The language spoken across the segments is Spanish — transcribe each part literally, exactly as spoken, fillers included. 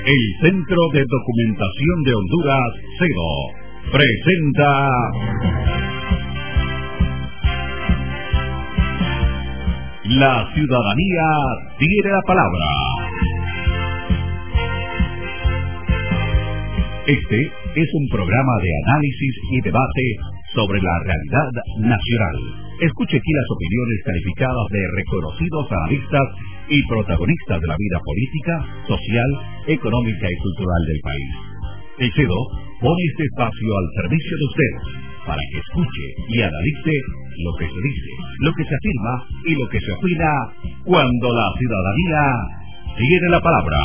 El Centro de Documentación de Honduras, CEDO, presenta La Ciudadanía Tiene la Palabra. Este es un programa de análisis y debate sobre la realidad nacional. Escuche aquí las opiniones calificadas de reconocidos analistas y protagonistas de la vida política, social, económica y cultural del país. El CEDO pone este espacio al servicio de usted para que escuche y analice lo que se dice, lo que se afirma y lo que se opina cuando la ciudadanía tiene la palabra.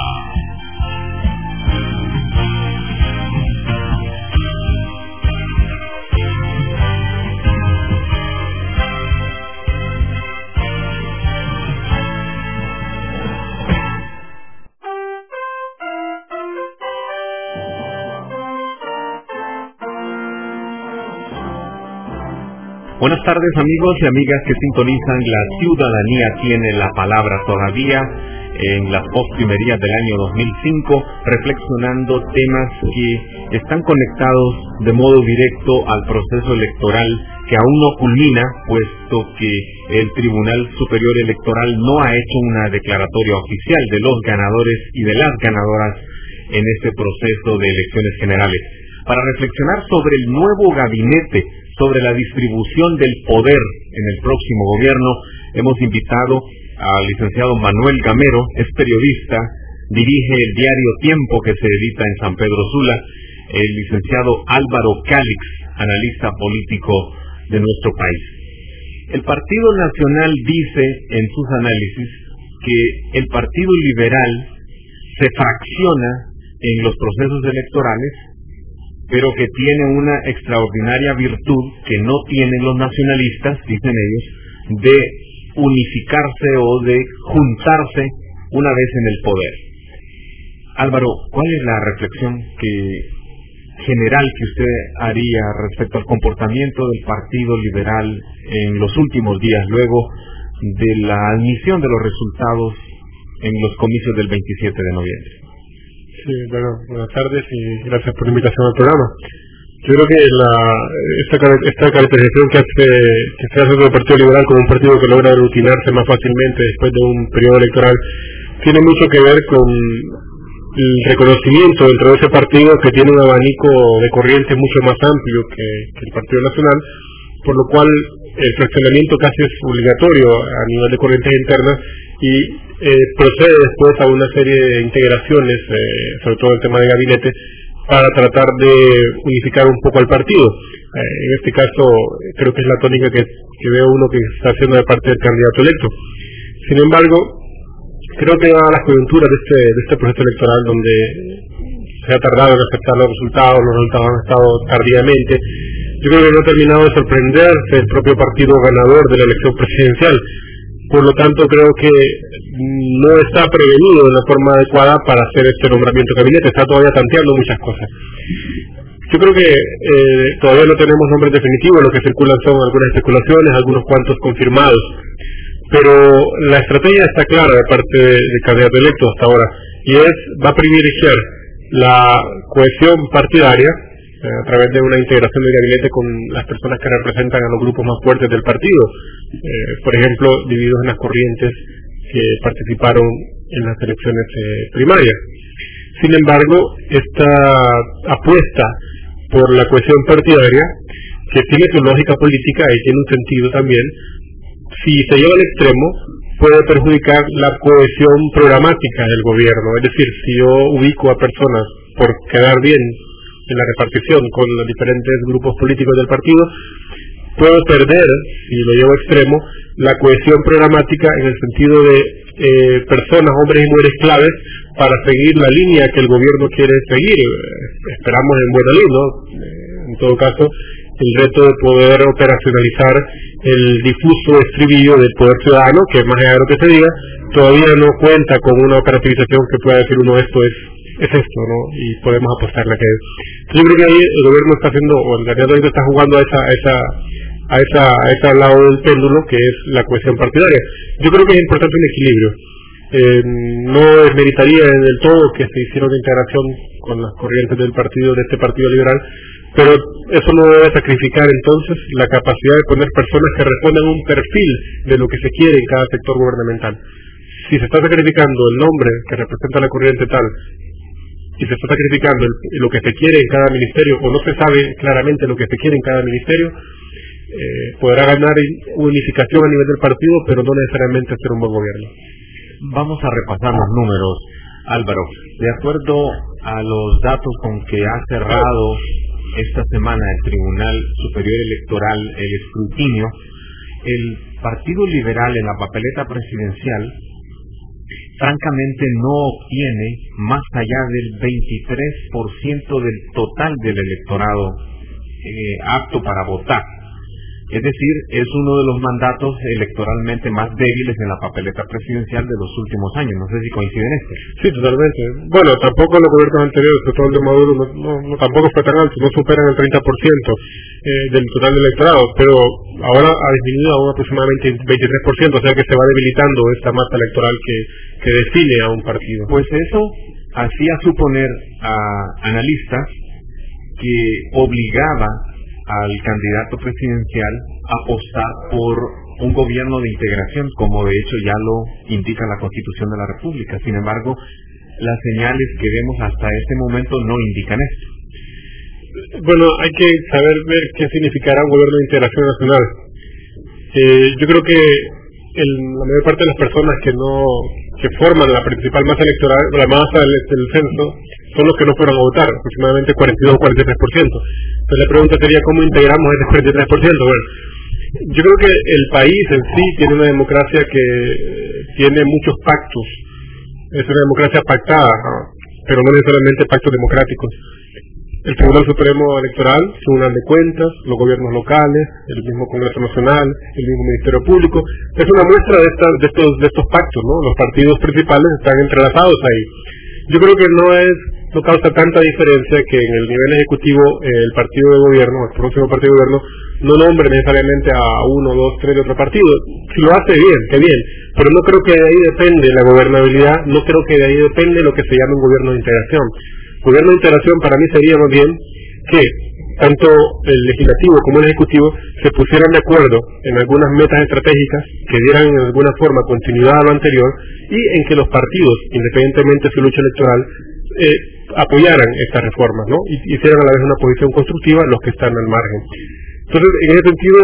Buenas tardes, amigos y amigas que sintonizan La Ciudadanía Tiene la Palabra todavía en las postrimerías del año dos mil cinco, reflexionando temas que están conectados de modo directo al proceso electoral que aún no culmina, puesto que el Tribunal Superior Electoral no ha hecho una declaratoria oficial de los ganadores y de las ganadoras en este proceso de elecciones generales. Para reflexionar sobre el nuevo gabinete, sobre la distribución del poder en el próximo gobierno, hemos invitado al licenciado Manuel Gamero, es periodista, dirige el diario Tiempo que se edita en San Pedro Sula, el licenciado Álvaro Calix, analista político de nuestro país. El Partido Nacional dice en sus análisis que el Partido Liberal se fracciona en los procesos electorales, pero que tiene una extraordinaria virtud que no tienen los nacionalistas, dicen ellos, de unificarse o de juntarse una vez en el poder. Álvaro, ¿cuál es la reflexión que general que usted haría respecto al comportamiento del Partido Liberal en los últimos días, luego de la admisión de los resultados en los comicios del veintisiete de noviembre? Sí, bueno, buenas tardes y gracias por la invitación al programa. Yo creo que la, esta, esta caracterización que hace que se hace del Partido Liberal como un partido que logra aglutinarse más fácilmente después de un periodo electoral tiene mucho que ver con el reconocimiento dentro de ese partido que tiene un abanico de corrientes mucho más amplio que, que el Partido Nacional, por lo cual el fraccionamiento casi es obligatorio a nivel de corrientes internas y eh, procede después a una serie de integraciones, eh, sobre todo el tema de gabinete, para tratar de unificar un poco al partido. Eh, en este caso, creo que es la tónica que, que veo uno que está haciendo de parte del candidato electo. Sin embargo, creo que dadas las coyunturas de este, de este proceso electoral, donde se ha tardado en aceptar los resultados, los resultados han estado tardíamente, yo creo que no ha terminado de sorprenderse el propio partido ganador de la elección presidencial. Por lo tanto, creo que no está prevenido de la forma adecuada para hacer este nombramiento de gabinete. Está todavía tanteando muchas cosas. Yo creo que eh, todavía no tenemos nombres definitivos. Lo que circulan son algunas especulaciones, algunos cuantos confirmados. Pero la estrategia está clara de parte del candidato electo hasta ahora. Y es, va a privilegiar la cohesión partidaria a través de una integración del gabinete con las personas que representan a los grupos más fuertes del partido, eh, por ejemplo, divididos en las corrientes que participaron en las elecciones eh, primarias. Sin embargo, esta apuesta por la cohesión partidaria, que tiene su lógica política y tiene un sentido también, si se lleva al extremo, puede perjudicar la cohesión programática del gobierno. Es decir, si yo ubico a personas por quedar bien en la repartición con los diferentes grupos políticos del partido, puedo perder, si lo llevo a extremo, la cohesión programática en el sentido de eh, personas, hombres y mujeres claves para seguir la línea que el gobierno quiere seguir. Eh, esperamos en buena línea, ¿no? Eh, en todo caso, el reto de poder operacionalizar el difuso estribillo del poder ciudadano, que más allá de lo que se diga, todavía no cuenta con una operativización que pueda decir uno esto es es esto, ¿no? Y podemos apostarle a que es. Yo creo que ahí el gobierno está haciendo, o el candidato está jugando a esa, a esa, a esa, a ese lado del péndulo, que es la cohesión partidaria. Yo creo que es importante un equilibrio. Eh, no desmeritaría del todo que se hiciera una integración con las corrientes del partido, de este Partido Liberal, pero eso no debe sacrificar entonces la capacidad de poner personas que respondan a un perfil de lo que se quiere en cada sector gubernamental. Si se está sacrificando el nombre que representa la corriente tal, y se está sacrificando el, lo que se quiere en cada ministerio, o no se sabe claramente lo que se quiere en cada ministerio, eh, podrá ganar unificación a nivel del partido, pero no necesariamente hacer un buen gobierno. Vamos a repasar los números, Álvaro. De acuerdo a los datos con que ha cerrado esta semana el Tribunal Superior Electoral el escrutinio, el Partido Liberal en la papeleta presidencial francamente no obtiene más allá del veintitrés por ciento del total del electorado eh, apto para votar. Es decir, es uno de los mandatos electoralmente más débiles en la papeleta presidencial de los últimos años. No sé si coinciden esto. Sí, totalmente. Bueno, tampoco los gobiernos anteriores, sobre todo el de Maduro, no, no, no, tampoco fue tan alto, no superan el treinta por ciento eh, del total del electorado, pero ahora ha disminuido a un aproximadamente veintitrés por ciento, o sea que se va debilitando esta masa electoral que, que define a un partido. Pues eso hacía suponer a analistas que obligaba al candidato presidencial a apostar por un gobierno de integración, como de hecho ya lo indica la Constitución de la República. Sin embargo, las señales que vemos hasta este momento no indican esto. Bueno, hay que saber ver qué significará un gobierno de integración nacional. Eh, yo creo que el, la mayor parte de las personas que no que forman la principal masa electoral, la masa del, del censo, son los que no fueron a votar, aproximadamente cuarenta y dos a cuarenta y tres por ciento. Entonces la pregunta sería, ¿cómo integramos ese cuarenta y tres por ciento? Bueno, yo creo que el país en sí tiene una democracia que tiene muchos pactos. Es una democracia pactada, ¿no? Pero no necesariamente pactos democráticos. El Tribunal Supremo Electoral, Tribunal de Cuentas, los gobiernos locales, el mismo Congreso Nacional, el mismo Ministerio Público, es una muestra de, esta, de, estos, de estos pactos, ¿no? Los partidos principales están entrelazados ahí. Yo creo que no es no causa tanta diferencia que en el nivel ejecutivo eh, el partido de gobierno, el próximo partido de gobierno, no nombre necesariamente a uno, dos, tres de otro partido. Si lo hace bien, qué bien, pero no creo que de ahí depende la gobernabilidad, no creo que de ahí depende lo que se llama un gobierno de integración. Gobierno de integración para mí sería más bien que tanto el legislativo como el ejecutivo se pusieran de acuerdo en algunas metas estratégicas que dieran en alguna forma continuidad a lo anterior y en que los partidos, independientemente de su lucha electoral, eh, apoyaran estas reformas, ¿no? Y hicieran a la vez una posición constructiva los que están al margen. Entonces, en ese sentido,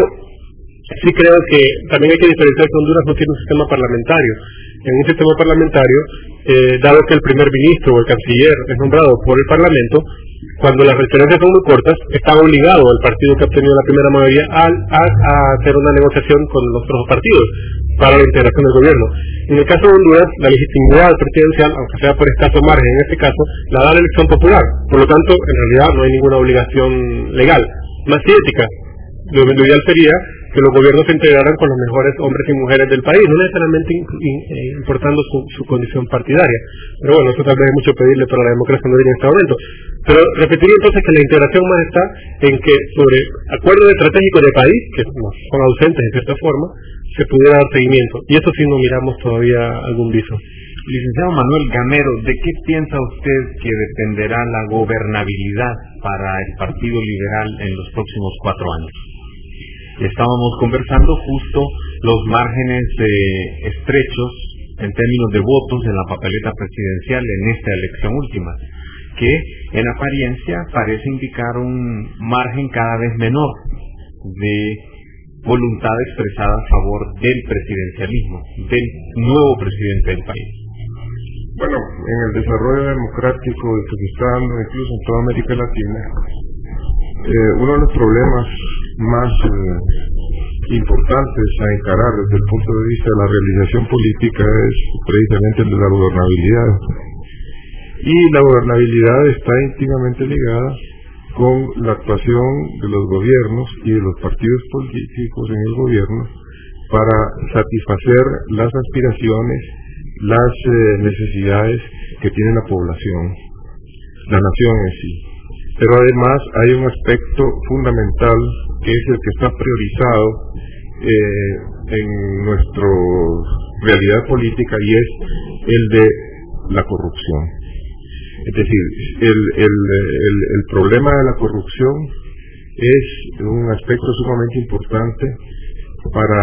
sí creo que también hay que diferenciar que Honduras no tiene un sistema parlamentario. En un sistema parlamentario, eh, dado que el primer ministro o el canciller es nombrado por el Parlamento, cuando las referencias son muy cortas, está obligado el partido que ha obtenido la primera mayoría a, a, a hacer una negociación con los otros partidos para la integración del gobierno. En el caso de Honduras, la legitimidad presidencial, aunque sea por escaso margen en este caso, la da la elección popular. Por lo tanto, en realidad no hay ninguna obligación legal, más que ética. Lo, lo ideal sería que los gobiernos se integraran con los mejores hombres y mujeres del país, no necesariamente in, in, eh, importando su, su condición partidaria. Pero bueno, eso tal vez es mucho pedirle para la democracia hondureña en este momento. Pero repetiría entonces que la integración más está en que sobre acuerdos estratégicos de país, que son ausentes en cierta forma, se pudiera dar seguimiento. Y eso sí no miramos todavía algún viso. Licenciado Manuel Gamero, ¿de qué piensa usted que dependerá la gobernabilidad para el Partido Liberal en los próximos cuatro años? Estábamos conversando justo los márgenes eh, estrechos en términos de votos en la papeleta presidencial en esta elección última, que en apariencia parece indicar un margen cada vez menor de voluntad expresada a favor del presidencialismo, del nuevo presidente del país. Bueno, en el desarrollo democrático que se está dando incluso en toda América Latina, eh, uno de los problemas más eh, importantes a encarar desde el punto de vista de la realización política es precisamente el de la gobernabilidad. Y la gobernabilidad está íntimamente ligada con la actuación de los gobiernos y de los partidos políticos en el gobierno para satisfacer las aspiraciones, las eh, necesidades que tiene la población, la nación en sí. Pero además hay un aspecto fundamental que es el que está priorizado eh, en nuestros realidad política, y es el de la corrupción. Es decir, el, el, el, el problema de la corrupción es un aspecto sumamente importante para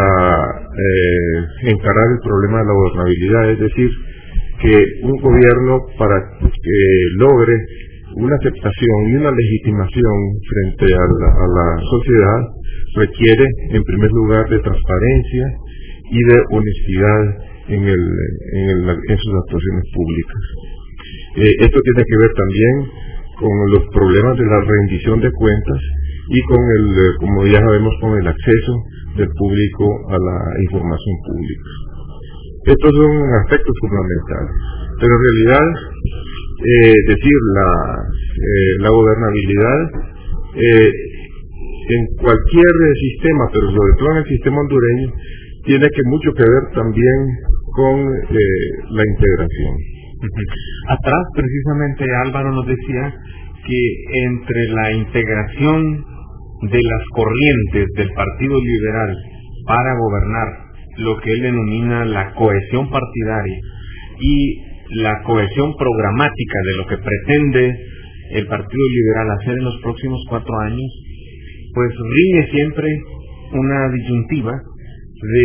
eh, encarar el problema de la gobernabilidad. Es decir, que un gobierno, para que logre una aceptación y una legitimación frente a la, a la sociedad, requiere en primer lugar de transparencia y de honestidad en, el, en, el, en sus actuaciones públicas. Eh, esto tiene que ver también con los problemas de la rendición de cuentas y con el, como ya sabemos, con el acceso del público a la información pública. Estos son aspectos fundamentales, pero en realidad, eh, decir la, eh, la gobernabilidad eh, en cualquier sistema, pero sobre todo en el sistema hondureño, tiene que mucho que ver también con eh, la integración. Atrás, precisamente, Álvaro nos decía que entre la integración de las corrientes del Partido Liberal para gobernar, lo que él denomina la cohesión partidaria, y la cohesión programática de lo que pretende el Partido Liberal hacer en los próximos cuatro años, pues rige siempre una disyuntiva de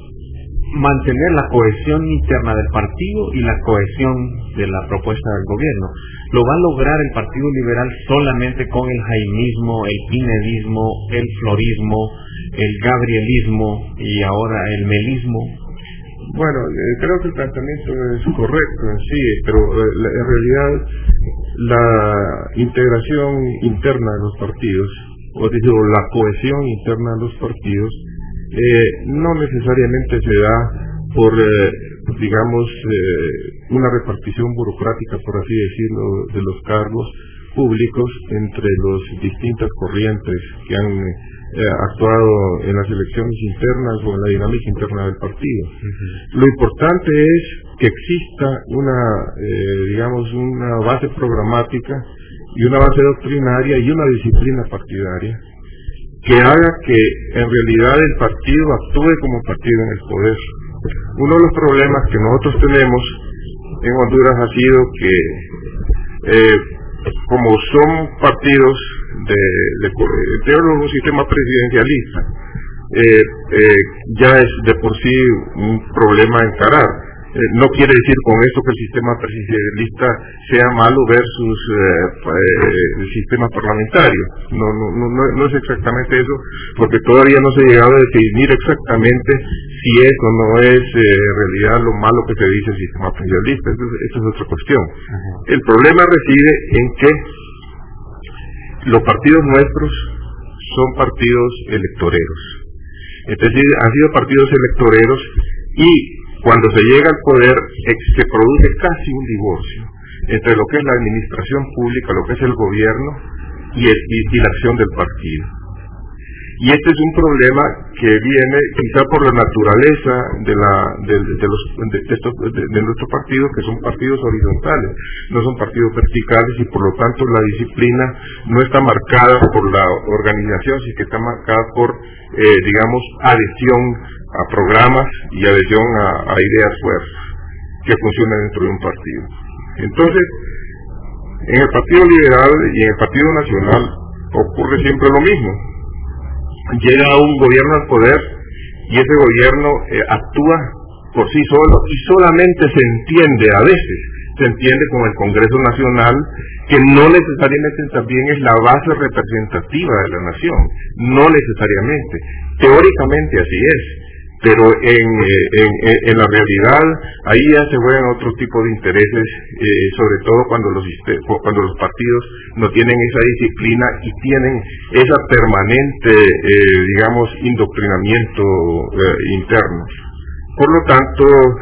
mantener la cohesión interna del partido y la cohesión de la propuesta del gobierno. Lo va a lograr el Partido Liberal solamente con el jaimismo, el pinedismo, el florismo, el gabrielismo y ahora el melismo. Bueno, eh, creo que el planteamiento es correcto en sí, pero eh, la, en realidad la integración interna de los partidos, o digo, la cohesión interna de los partidos, eh, no necesariamente se da por, eh, digamos, eh, una repartición burocrática, por así decirlo, de los cargos públicos entre las distintas corrientes que han eh, actuado en las elecciones internas o en la dinámica interna del partido. Uh-huh. Lo importante es que exista una, eh, digamos, una base programática y una base doctrinaria y una disciplina partidaria que haga que en realidad el partido actúe como partido en el poder. Uno de los problemas que nosotros tenemos en Honduras ha sido que eh, como son partidos de, de, de un sistema presidencialista, eh, eh, ya es de por sí un problema encarar. Eh, no quiere decir con esto que el sistema presidencialista sea malo versus eh, eh, el sistema parlamentario. No, no, no, no es exactamente eso, porque todavía no se ha llegado a definir exactamente si es o no es eh, en realidad lo malo que se dice el sistema presidencialista. Eso es, eso es otra cuestión. Uh-huh. El problema reside en que los partidos nuestros son partidos electoreros. Es decir, han sido partidos electoreros y cuando se llega al poder se produce casi un divorcio entre lo que es la administración pública, lo que es el gobierno y, el, y, y la acción del partido. Y este es un problema que viene quizá por la naturaleza de, la, de, de, los, de, de, estos, de, de nuestros partidos, que son partidos horizontales, no son partidos verticales, y por lo tanto la disciplina no está marcada por la organización, sino que está marcada por, eh, digamos, adhesión a programas y adhesión a, a ideas fuerzas que funcionan dentro de un partido. Entonces, en el Partido Liberal y en el Partido Nacional ocurre siempre lo mismo. Llega un gobierno al poder y ese gobierno eh, actúa por sí solo y solamente se entiende, a veces se entiende con el Congreso Nacional, que no necesariamente también es la base representativa de la nación, no necesariamente, teóricamente así es, pero en, en, en la realidad ahí ya se juegan otro tipo de intereses, eh, sobre todo cuando los cuando los partidos no tienen esa disciplina y tienen esa permanente, eh, digamos, indoctrinamiento eh, interno. Por lo tanto,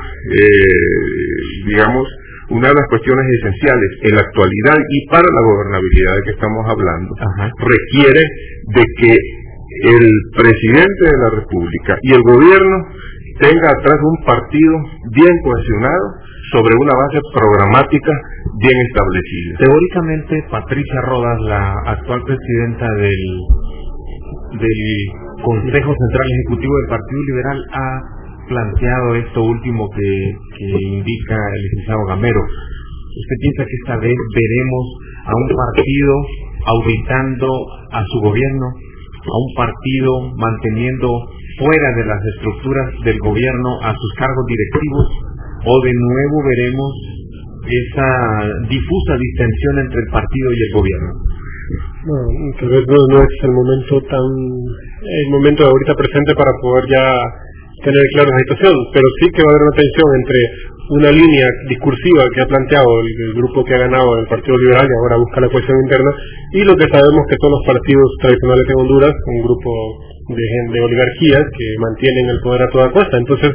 eh, digamos, una de las cuestiones esenciales en la actualidad y para la gobernabilidad de que estamos hablando, Ajá. requiere de que el presidente de la República y el gobierno tenga atrás un partido bien cohesionado sobre una base programática bien establecida. Teóricamente, Patricia Rodas, la actual presidenta del, del Consejo Central Ejecutivo del Partido Liberal, ha planteado esto último que, que indica el licenciado Gamero. ¿Usted piensa que esta vez veremos a un partido auditando a su gobierno, a un partido manteniendo fuera de las estructuras del gobierno a sus cargos directivos, o de nuevo veremos esa difusa distensión entre el partido y el gobierno? No, tal vez no, no es el momento tan el momento de ahorita presente para poder ya tener clara la situación, pero sí que va a haber una tensión entre una línea discursiva que ha planteado el, el grupo que ha ganado el Partido Liberal y ahora busca la cohesión interna, y lo que sabemos que son los partidos tradicionales en Honduras, un grupo de, de oligarquías que mantienen el poder a toda costa. Entonces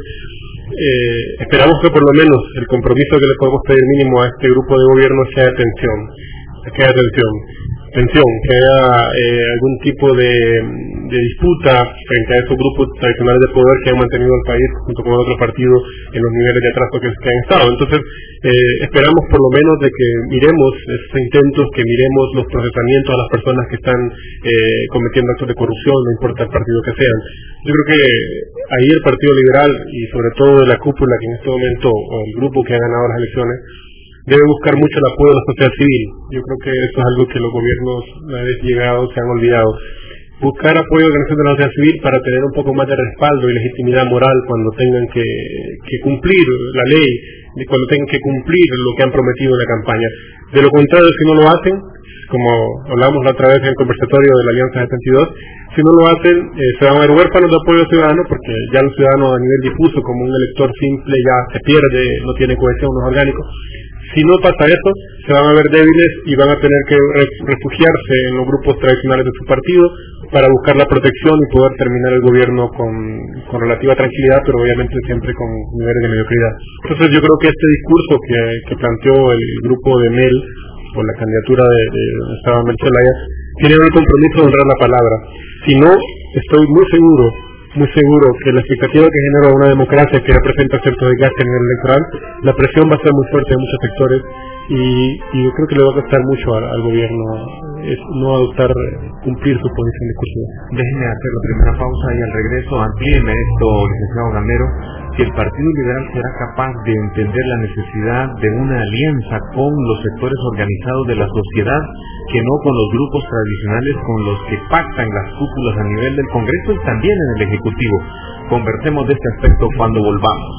eh, esperamos que por lo menos el compromiso que le podemos pedir mínimo a este grupo de gobierno sea de tensión, que haya tensión tensión, que haya eh, algún tipo de, de disputa frente a esos grupos tradicionales de poder que han mantenido el país junto con otros partidos en los niveles de atraso que, que han estado. Entonces eh, esperamos por lo menos de que miremos esos intentos, que miremos los procesamientos a las personas que están eh, cometiendo actos de corrupción, no importa el partido que sean. Yo creo que ahí el Partido Liberal y sobre todo la cúpula que en este momento, o el grupo que ha ganado las elecciones, debe buscar mucho el apoyo de la sociedad civil. Yo creo que eso es algo que los gobiernos una vez llegados se han olvidado. Buscar apoyo de organizaciones de la sociedad civil para tener un poco más de respaldo y legitimidad moral cuando tengan que, que cumplir la ley, cuando tengan que cumplir lo que han prometido en la campaña. De lo contrario, si no lo hacen, como hablamos la otra vez en el conversatorio de la Alianza setenta y dos, si no lo hacen, eh, se van a ver huérfanos de apoyo ciudadano, porque ya los ciudadanos a nivel difuso, como un elector simple, ya se pierde, no tiene cohesión, no es orgánico. Si no pasa eso, se van a ver débiles y van a tener que refugiarse en los grupos tradicionales de su partido para buscar la protección y poder terminar el gobierno con, con relativa tranquilidad, pero obviamente siempre con niveles de mediocridad. Entonces yo creo que este discurso que, que planteó el grupo de Mel, por la candidatura de, de donde estaba Mel Zelaya, tiene el compromiso de honrar la palabra. Si no, estoy muy seguro muy seguro que la expectativa que genera una democracia que representa cierto desgaste a nivel electoral, la presión va a ser muy fuerte en muchos sectores y, y yo creo que le va a costar mucho al, al gobierno es no adoptar, cumplir su posición discursiva. Déjenme hacer la primera pausa y al regreso amplíeme esto, licenciado Gamero, si el Partido Liberal será capaz de entender la necesidad de una alianza con los sectores organizados de la sociedad, que no con los grupos tradicionales con los que pactan las cúpulas a nivel del Congreso y también en el Ejecutivo. Conversemos de este aspecto cuando volvamos.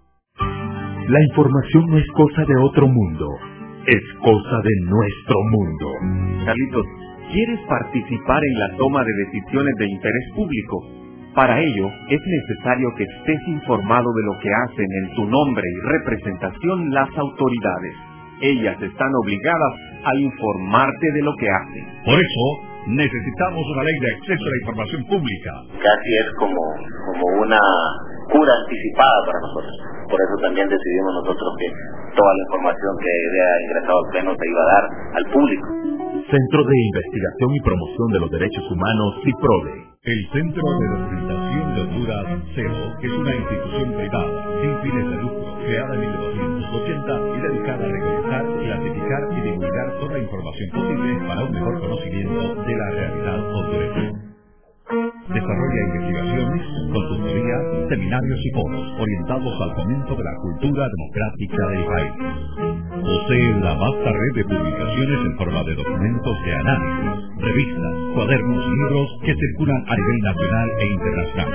La información no es cosa de otro mundo, es cosa de nuestro mundo. Carlitos, ¿quieres participar en la toma de decisiones de interés público? Para ello, es necesario que estés informado de lo que hacen en tu nombre y representación las autoridades. Ellas están obligadas a informarte de lo que hacen. Por eso, necesitamos una ley de acceso a la información pública. Casi es como, como una cura anticipada para nosotros. Por eso también decidimos nosotros que toda la información que haya ingresado al Pleno se iba a dar al público. Centro de Investigación y Promoción de los Derechos Humanos, CIPRODE. El Centro de Documentación de Honduras, C E O, es una institución privada, sin fines de lucro, creada en mil novecientos ochenta y dedicada a recolectar, clasificar y divulgar toda la información posible para un mejor conocimiento de la realidad hondureña. Desarrolla investigaciones, consultoría, seminarios y foros orientados al fomento de la cultura democrática del país. Posee la vasta red de publicaciones en forma de documentos de análisis, revistas, cuadernos y libros que circulan a nivel nacional e internacional.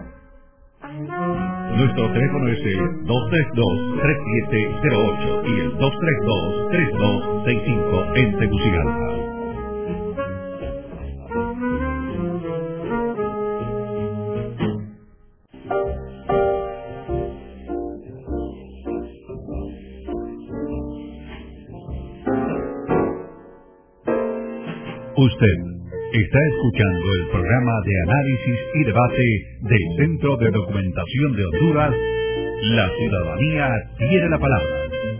Nuestro teléfono es el dos tres dos, tres siete cero ocho y el dos tres dos, tres dos seis cinco en Tegucigalpa. Usted está escuchando el programa de análisis y debate del Centro de Documentación de Honduras. La ciudadanía tiene la palabra.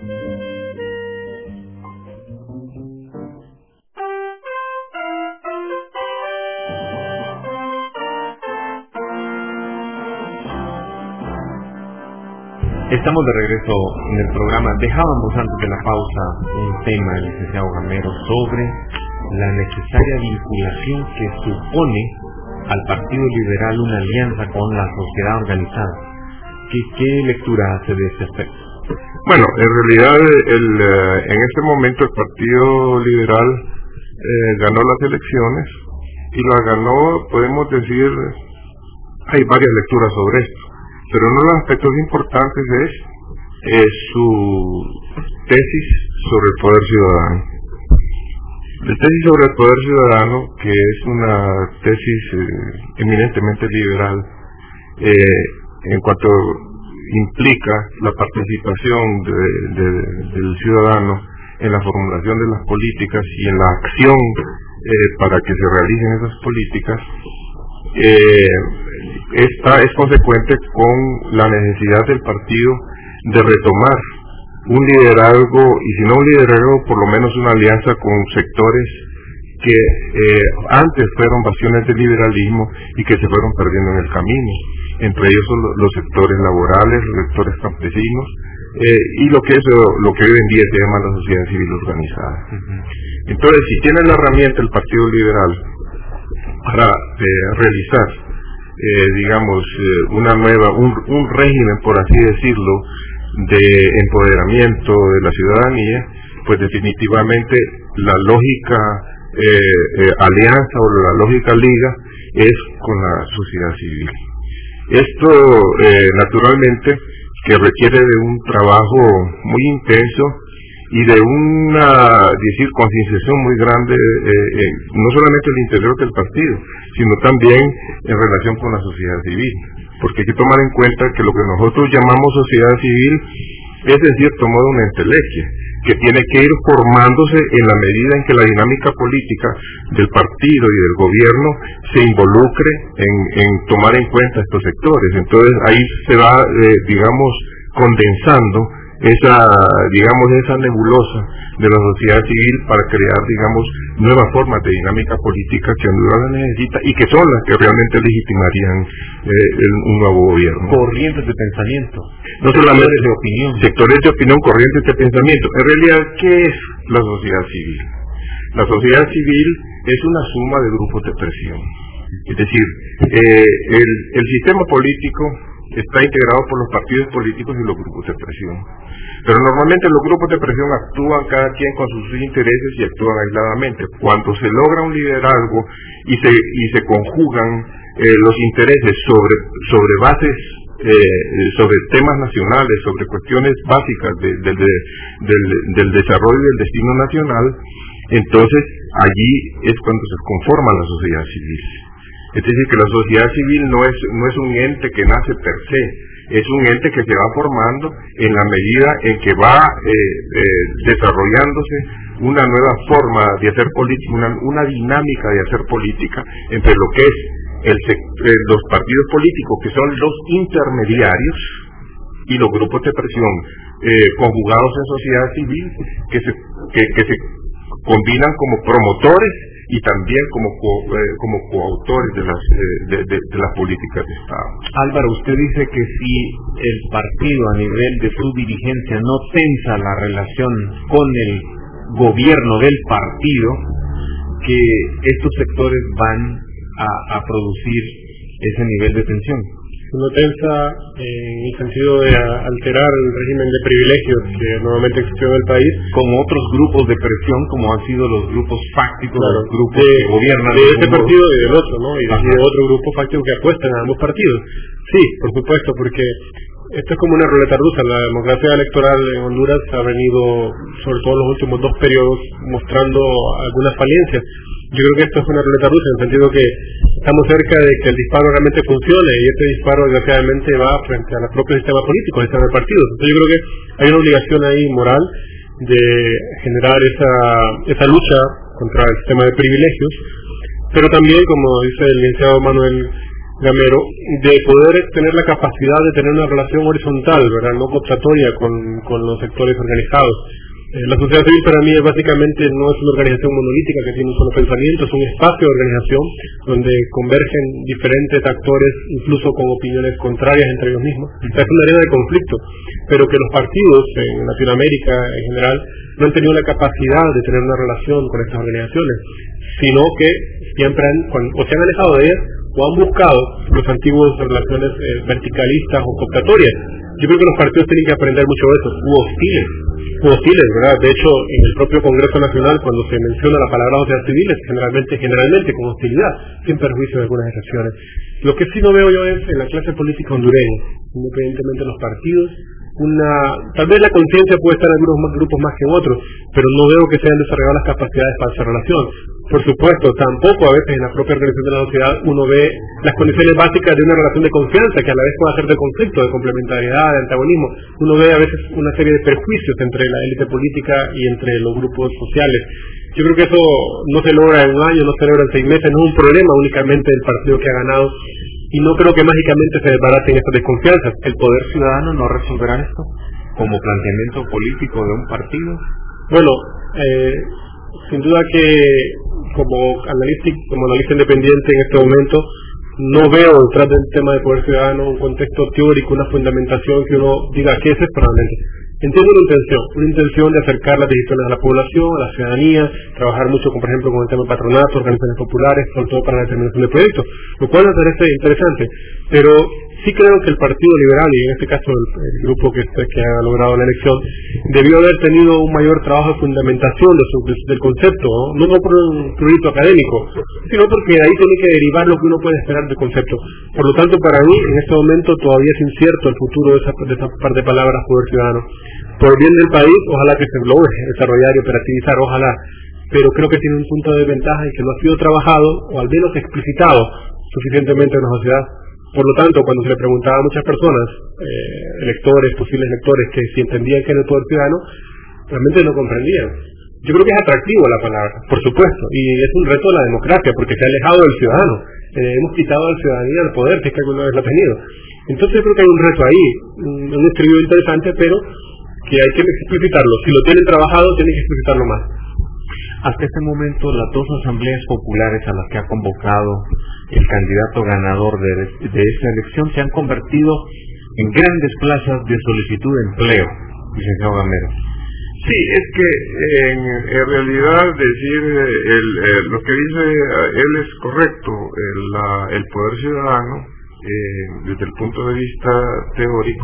Estamos de regreso en el programa. Dejábamos antes de la pausa un tema, el licenciado Gamero, sobre la necesaria vinculación que supone al Partido Liberal una alianza con la sociedad organizada. ¿Qué, qué lectura hace de ese aspecto? Bueno, en realidad el, en este momento el Partido Liberal eh, ganó las elecciones y las ganó, podemos decir, hay varias lecturas sobre esto, pero uno de los aspectos importantes es eh, su tesis sobre el poder ciudadano. La tesis sobre el poder ciudadano, que es una tesis eh, eminentemente liberal, eh, en cuanto implica la participación de, de, del ciudadano en la formulación de las políticas y en la acción eh, para que se realicen esas políticas, eh, esta es consecuente con la necesidad del partido de retomar un liderazgo, y si no un liderazgo, por lo menos una alianza con sectores que eh, antes fueron bastiones del liberalismo y que se fueron perdiendo en el camino. Entre ellos son los sectores laborales, los sectores campesinos, eh, y lo que es lo que hoy en día se llama la sociedad civil organizada. Uh-huh. Entonces, si tiene la herramienta el Partido Liberal para eh, realizar, eh, digamos, eh, una nueva, un, un régimen, por así decirlo, de empoderamiento de la ciudadanía, pues definitivamente la lógica eh, eh, alianza o la lógica liga es con la sociedad civil. Esto eh, naturalmente que requiere de un trabajo muy intenso y de una, decir, concienciación muy grande, eh, eh, no solamente al interior del partido, sino también en relación con la sociedad civil, porque hay que tomar en cuenta que lo que nosotros llamamos sociedad civil es en cierto modo una entelequia, que tiene que ir formándose en la medida en que la dinámica política del partido y del gobierno se involucre en, en tomar en cuenta estos sectores. Entonces ahí se va, eh, digamos, condensando esa, digamos, esa nebulosa de la sociedad civil para crear, digamos, nuevas formas de dinámica política que Honduras necesita y que son las que realmente legitimarían eh, el, un nuevo gobierno. Corrientes de pensamiento. No solamente sectores de opinión. Sectores de opinión, corrientes de pensamiento. En realidad, ¿qué es la sociedad civil? La sociedad civil es una suma de grupos de presión. Es decir, eh, el, el sistema político está integrado por los partidos políticos y los grupos de presión. Pero normalmente los grupos de presión actúan cada quien con sus intereses y actúan aisladamente. Cuando se logra un liderazgo y se, y se conjugan eh, los intereses sobre, sobre bases, eh, sobre temas nacionales, sobre cuestiones básicas de, de, de, del, del desarrollo y del destino nacional, entonces allí es cuando se conforma la sociedad civil. Es decir, que la sociedad civil no es, no es un ente que nace per se, es un ente que se va formando en la medida en que va eh, eh, desarrollándose una nueva forma de hacer política, una, una dinámica de hacer política entre lo que es el, eh, los partidos políticos, que son los intermediarios, y los grupos de presión eh, conjugados en sociedad civil, que se, que, que se combinan como promotores y también como co, eh, como coautores de las eh, de, de, de las políticas de Estado. Álvaro, usted dice que si el partido a nivel de su dirigencia no tensa la relación con el gobierno del partido, que estos sectores van a, a producir ese nivel de tensión. No tensa en el sentido de alterar el régimen de privilegios que normalmente existió en el país, con otros grupos de presión como han sido los grupos fácticos, claro, los grupos de, que gobiernan de este partido y del otro, ¿no? Y de otro grupo fáctico que apuestan a ambos partidos. Sí, por supuesto, porque esto es como una ruleta rusa. La democracia electoral en Honduras ha venido, sobre todo en los últimos dos periodos, mostrando algunas falencias. Yo creo que esto es una ruleta rusa, en el sentido que estamos cerca de que el disparo realmente funcione, y este disparo desgraciadamente va frente al propio sistema político, al sistema de partidos. Entonces yo creo que hay una obligación ahí moral de generar esa, esa lucha contra el sistema de privilegios, pero también, como dice el licenciado Manuel Gamero, de poder tener la capacidad de tener una relación horizontal, ¿verdad?, no cooptatoria con, con los sectores organizados. Eh, la sociedad civil para mí es básicamente no es una organización monolítica que tiene un solo pensamiento, es un espacio de organización donde convergen diferentes actores, incluso con opiniones contrarias entre ellos mismos. O sea, es una arena de conflicto, pero que los partidos en Latinoamérica en general no han tenido la capacidad de tener una relación con estas organizaciones, sino que siempre han, cuando, o se han alejado de ellas o han buscado los antiguos relaciones eh, verticalistas o cooptatorias. Yo creo que los partidos tienen que aprender mucho de eso, u hostiles, u hostiles, ¿verdad? De hecho, en el propio Congreso Nacional, cuando se menciona la palabra sociedad civil, es generalmente, generalmente con hostilidad, sin perjuicio de algunas excepciones. Lo que sí no veo yo es en la clase política hondureña, independientemente de los partidos, una, tal vez la conciencia puede estar en algunos más, grupos más que en otros, pero no veo que se hayan desarrollado las capacidades para esa relación. Por supuesto, tampoco a veces en la propia organización de la sociedad uno ve las condiciones básicas de una relación de confianza, que a la vez puede ser de conflicto, de complementariedad, de antagonismo. Uno ve a veces una serie de perjuicios entre la élite política y entre los grupos sociales. Yo creo que eso no se logra en un año, no se logra en seis meses, no es un problema únicamente del partido que ha ganado, y no creo que mágicamente se desbaraten estas desconfianzas. ¿El poder ciudadano no resolverá esto como planteamiento político de un partido? Bueno, eh, sin duda que como analista, como analista independiente en este momento, no veo detrás del tema de poder ciudadano un contexto teórico, una fundamentación que uno diga qué es esto realmente. Entiendo una intención, una intención de acercar las decisiones a la población, a la ciudadanía, trabajar mucho, con, por ejemplo, con el tema de patronato, organizaciones populares, sobre todo para la determinación de proyectos, lo cual me parece interesante, pero sí creo que el Partido Liberal, y en este caso el, el grupo que, que ha logrado la elección, debió haber tenido un mayor trabajo de fundamentación de su, de, del concepto, ¿no? no por un prurito académico, sino porque de ahí tiene que derivar lo que uno puede esperar del concepto. Por lo tanto, para mí, en este momento todavía es incierto el futuro de esa, de esa par de palabras, poder ciudadano. Por el bien del país, ojalá que se logre desarrollar y operativizar, ojalá, pero creo que tiene un punto de ventaja en que no ha sido trabajado, o al menos explicitado suficientemente en la sociedad. Por lo tanto, cuando se le preguntaba a muchas personas, eh, electores, posibles electores, que si entendían que era el poder ciudadano, realmente no comprendían. Yo creo que es atractivo la palabra, por supuesto, y es un reto de la democracia, porque se ha alejado del ciudadano. Eh, hemos quitado a la ciudadanía el poder, que es que alguna vez lo ha tenido. Entonces yo creo que hay un reto ahí, un, un estribillo interesante, pero que hay que explicitarlo. Si lo tienen trabajado, tienen que explicitarlo más. Hasta este momento, las dos asambleas populares a las que ha convocado el candidato ganador de, de esta elección se han convertido en grandes plazas de solicitud de empleo, licenciado Gamero. Sí, es que en, en realidad decir el, el, lo que dice él es correcto. El, la, el poder ciudadano, eh, desde el punto de vista teórico,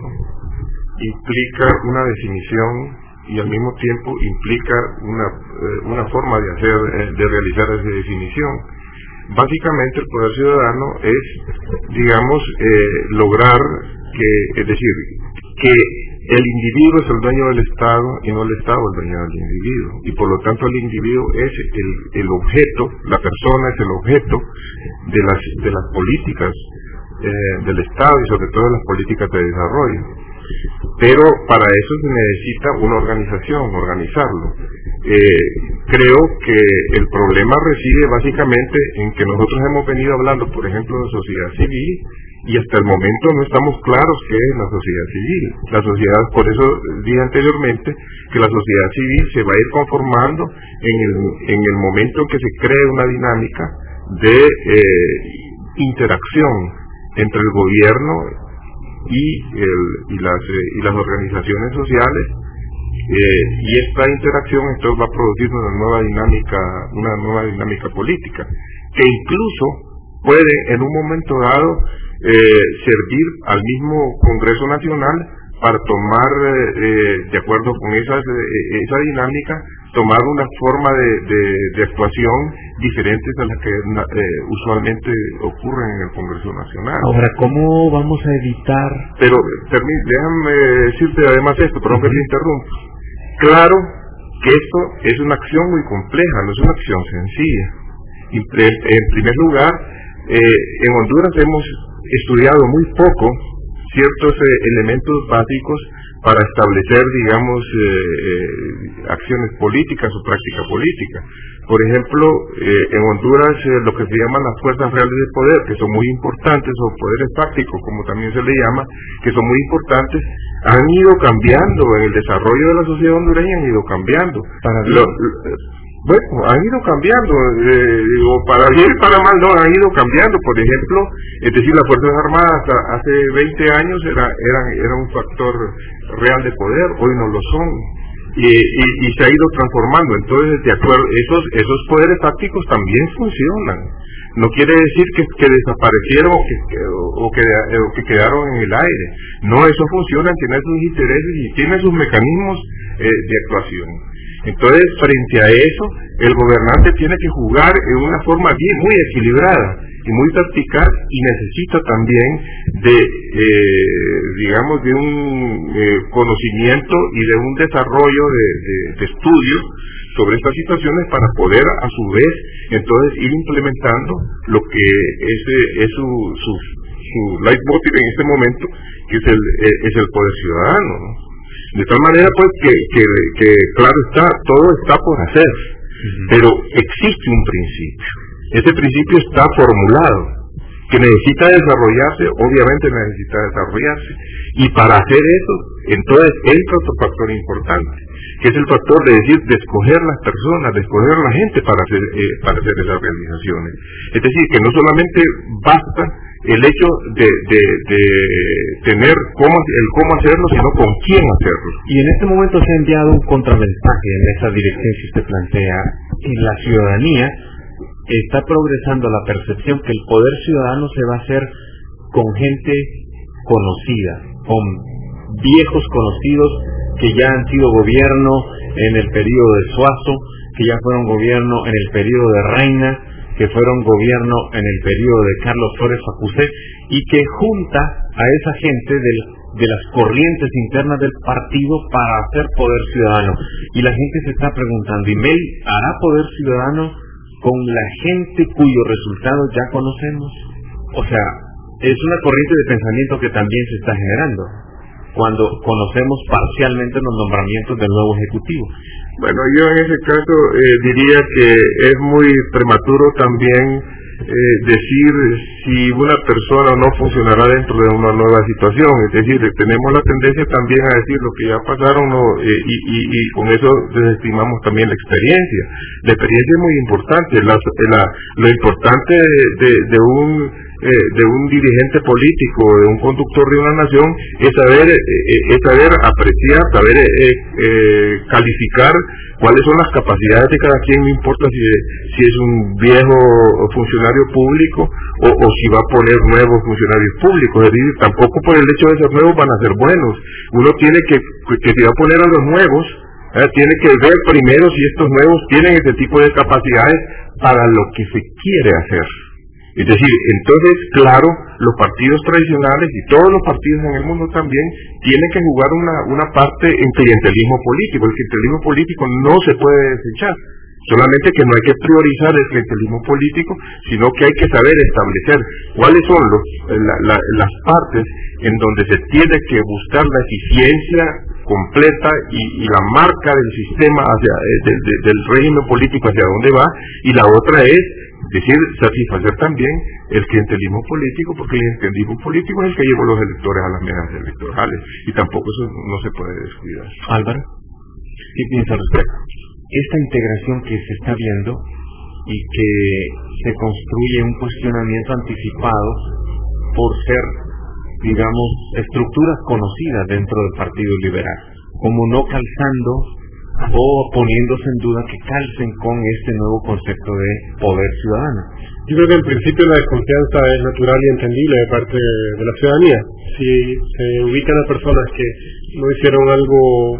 implica una definición y al mismo tiempo implica una, eh, una forma de hacer, eh, de realizar esa definición. Básicamente el poder ciudadano es, digamos, eh, lograr que, es decir, que el individuo es el dueño del Estado y no el Estado el dueño del individuo, y por lo tanto el individuo es el, el objeto, la persona es el objeto de las, de las políticas eh, del Estado y sobre todo de las políticas de desarrollo. Pero para eso se necesita una organización, organizarlo. Eh, creo que el problema reside básicamente en que nosotros hemos venido hablando, por ejemplo, de sociedad civil, y hasta el momento no estamos claros qué es la sociedad civil. La sociedad, por eso dije anteriormente que la sociedad civil se va a ir conformando en el, en el momento en que se cree una dinámica de eh, interacción entre el gobierno y, el, y, las, eh, y las organizaciones sociales, eh, y esta interacción entonces va a producir una nueva dinámica, una nueva dinámica política, que incluso puede en un momento dado eh, servir al mismo Congreso Nacional para tomar, eh, de acuerdo con esas, eh, esa dinámica, tomar una forma de, de, de actuación diferentes a las que eh, usualmente ocurren en el Congreso Nacional. Ahora, ¿cómo vamos a evitar? Pero, permí, déjame decirte además esto, perdón que te interrumpa. Claro que esto es una acción muy compleja, no es una acción sencilla. Y, en primer lugar, eh, en Honduras hemos estudiado muy poco, ciertos eh, elementos básicos para establecer, digamos, eh, eh, acciones políticas o práctica política. Por ejemplo, eh, en Honduras eh, lo que se llaman las fuerzas reales de poder, que son muy importantes, o poderes fácticos, como también se le llama, que son muy importantes, han ido cambiando en el desarrollo de la sociedad hondureña, han ido cambiando. Para lo, bueno, han ido cambiando, eh, digo, para bien y para mal, no, han ido cambiando. Por ejemplo, es decir, las Fuerzas Armadas hace veinte años era, eran, era un factor real de poder, hoy no lo son. Y, y, y se ha ido transformando. Entonces, de acuerdo, esos, esos poderes fácticos también funcionan. No quiere decir que, que desaparecieron o que, que, o, que, o que quedaron en el aire. No, eso funciona, tiene sus intereses y tiene sus mecanismos eh, de actuación. Entonces, frente a eso, el gobernante tiene que jugar en una forma bien, muy equilibrada y muy vertical, y necesita también de, eh, digamos, de un eh, conocimiento y de un desarrollo de, de, de estudio sobre estas situaciones para poder, a su vez, entonces ir implementando lo que es, es su, su, su leitmotiv en este momento, que es el, es el poder ciudadano, ¿no? De tal manera, pues, que, que, que claro está, todo está por hacer, uh-huh. Pero existe un principio. Ese principio está formulado, que necesita desarrollarse, obviamente necesita desarrollarse, y para hacer eso, entonces entra otro factor importante, que es el factor de decir, de escoger las personas, de escoger a la gente para hacer, eh, para hacer esas realizaciones. Es decir, que no solamente basta el hecho de, de, de tener cómo, el cómo hacerlo, sino con quién hacerlo. Y en este momento se ha enviado un contramensaje en esa dirección que usted plantea. En la ciudadanía está progresando la percepción que el poder ciudadano se va a hacer con gente conocida, con viejos conocidos que ya han sido gobierno en el periodo de Suazo, que ya fueron gobierno en el periodo de Reina, que fueron gobierno en el periodo de Carlos Flores Facusé, y que junta a esa gente del, de las corrientes internas del partido para hacer poder ciudadano. Y la gente se está preguntando, ¿y Mel hará poder ciudadano con la gente cuyos resultados ya conocemos? O sea, es una corriente de pensamiento que también se está generando cuando conocemos parcialmente los nombramientos del nuevo Ejecutivo. Bueno, yo en ese caso eh, diría que es muy prematuro también eh, decir si una persona no funcionará dentro de una nueva situación. Es decir, tenemos la tendencia también a decir lo que ya pasaron, ¿no? eh, y, y, y con eso desestimamos también la experiencia. La experiencia es muy importante. La, la, lo importante de, de, de un Eh, de un dirigente político, de un conductor de una nación, es saber, eh, es saber apreciar, saber eh, eh, calificar cuáles son las capacidades de cada quien, no importa si, si es un viejo funcionario público o, o si va a poner nuevos funcionarios públicos. Es decir, tampoco por el hecho de ser nuevos van a ser buenos. Uno tiene que, que si va a poner a los nuevos, eh, tiene que ver primero si estos nuevos tienen ese tipo de capacidades para lo que se quiere hacer. Es decir, entonces, claro, los partidos tradicionales y todos los partidos en el mundo también tienen que jugar una, una parte en clientelismo político. El clientelismo político no se puede desechar, solamente que no hay que priorizar el clientelismo político, sino que hay que saber establecer cuáles son los, la, la, las partes en donde se tiene que buscar la eficiencia completa y, y la marca del sistema hacia de, de, del régimen político hacia dónde va, y la otra es decir, satisfacer también el clientelismo político, porque el clientelismo político es el que lleva a los electores a las mesas electorales, y tampoco eso no se puede descuidar. Álvaro, ¿qué piensa al respecto? Esta integración que se está viendo y que se construye un cuestionamiento anticipado por ser, digamos, estructuras conocidas dentro del Partido Liberal, como no calzando o poniéndose en duda que calcen con este nuevo concepto de poder ciudadano. Yo creo que en principio la desconfianza es natural y entendible de parte de la ciudadanía. Si se ubican a personas que no hicieron algo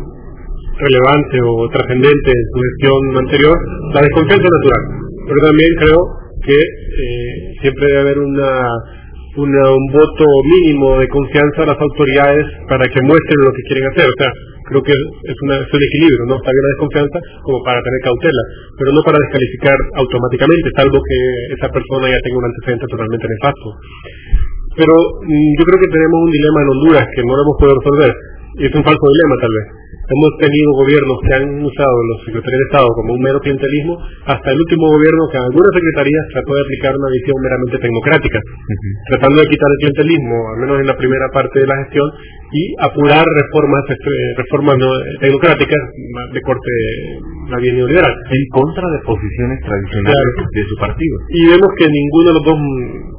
relevante o trascendente en su gestión anterior, la desconfianza es natural. Pero también creo que eh, siempre debe haber una Una, un voto mínimo de confianza a las autoridades para que muestren lo que quieren hacer. O sea, creo que es, una, es un equilibrio, ¿no? Está bien la desconfianza como para tener cautela, pero no para descalificar automáticamente, salvo que esa persona ya tenga un antecedente totalmente nefasto. Pero mm, yo creo que tenemos un dilema en Honduras que no lo hemos podido resolver, y es un falso dilema tal vez. Hemos tenido gobiernos que han usado los secretarios de Estado como un mero clientelismo, hasta el último gobierno que en algunas secretarías trató de aplicar una visión meramente tecnocrática, uh-huh. tratando de quitar el clientelismo, al menos en la primera parte de la gestión, y apurar reformas reformas no, tecnocráticas de corte la vía neoliberal. En contra de posiciones tradicionales claro. de su partido. Y vemos que ninguno de los dos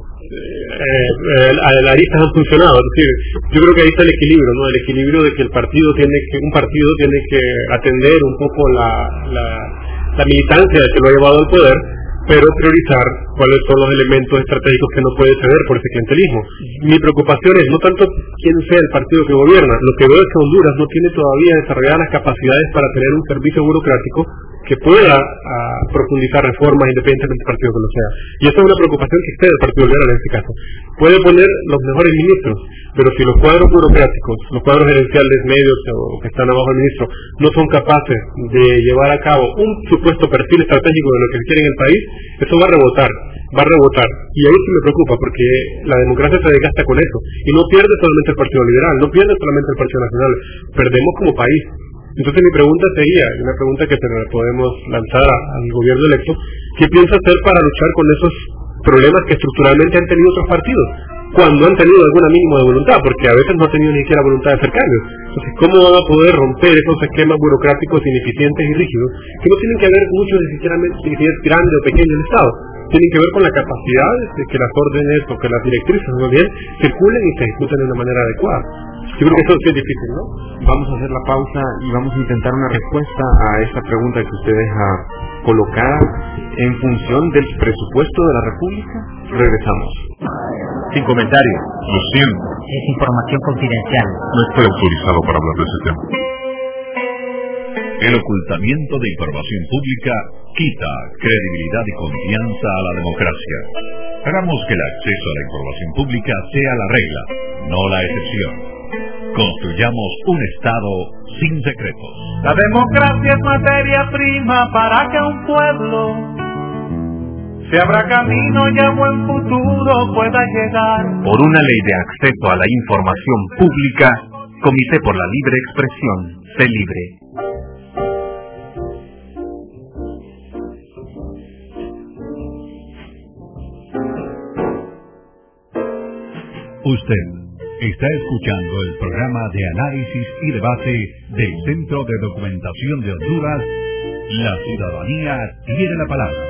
Eh, eh, las aristas han funcionado. Es decir, yo creo que ahí está el equilibrio, ¿no? El equilibrio de que el partido tiene que, un partido tiene que atender un poco la, la, la militancia que lo ha llevado al poder, pero priorizar cuáles son los elementos estratégicos que no puede ceder por ese clientelismo. Mi preocupación es no tanto quién sea el partido que gobierna, lo que veo es que Honduras no tiene todavía desarrolladas las capacidades para tener un servicio burocrático que pueda uh, profundizar reformas independientemente del partido que lo sea. Y esa es una preocupación que excede el Partido Liberal en este caso. Puede poner los mejores ministros, pero si los cuadros burocráticos, los cuadros gerenciales medios o que están abajo del ministro, no son capaces de llevar a cabo un supuesto perfil estratégico de lo que se quiere en el país, eso va a rebotar, va a rebotar. Y ahí sí me preocupa, porque la democracia se desgasta con eso. Y no pierde solamente el Partido Liberal, no pierde solamente el Partido Nacional, perdemos como país. Entonces mi pregunta sería, una pregunta que se le podemos lanzar al gobierno electo, ¿qué piensa hacer para luchar con esos problemas que estructuralmente han tenido otros partidos, cuando han tenido alguna mínima de voluntad? Porque a veces no han tenido ni siquiera voluntad de hacer cambios. Entonces, ¿cómo van a poder romper esos esquemas burocráticos ineficientes y rígidos, que no tienen que ver mucho ni siquiera si es grande o pequeño el Estado? Tienen que ver con la capacidad de que las órdenes o que las directrices, más bien, circulen y se ejecuten de una manera adecuada. Yo creo que eso sí es difícil, ¿no? Vamos a hacer la pausa y vamos a intentar una respuesta a esta pregunta que usted deja colocada en función del presupuesto de la República. Regresamos. Sin comentarios. Lo siento. Es información confidencial. No estoy autorizado para hablar de ese tema. El ocultamiento de información pública quita credibilidad y confianza a la democracia. Hagamos que el acceso a la información pública sea la regla, no la excepción. Construyamos un Estado sin secretos. La democracia es materia prima para que un pueblo se abra camino y a buen futuro pueda llegar. Por una ley de acceso a la información pública, Comité por la Libre Expresión, sé libre. Usted está escuchando el programa de análisis y debate del Centro de Documentación de Honduras. La ciudadanía tiene la palabra.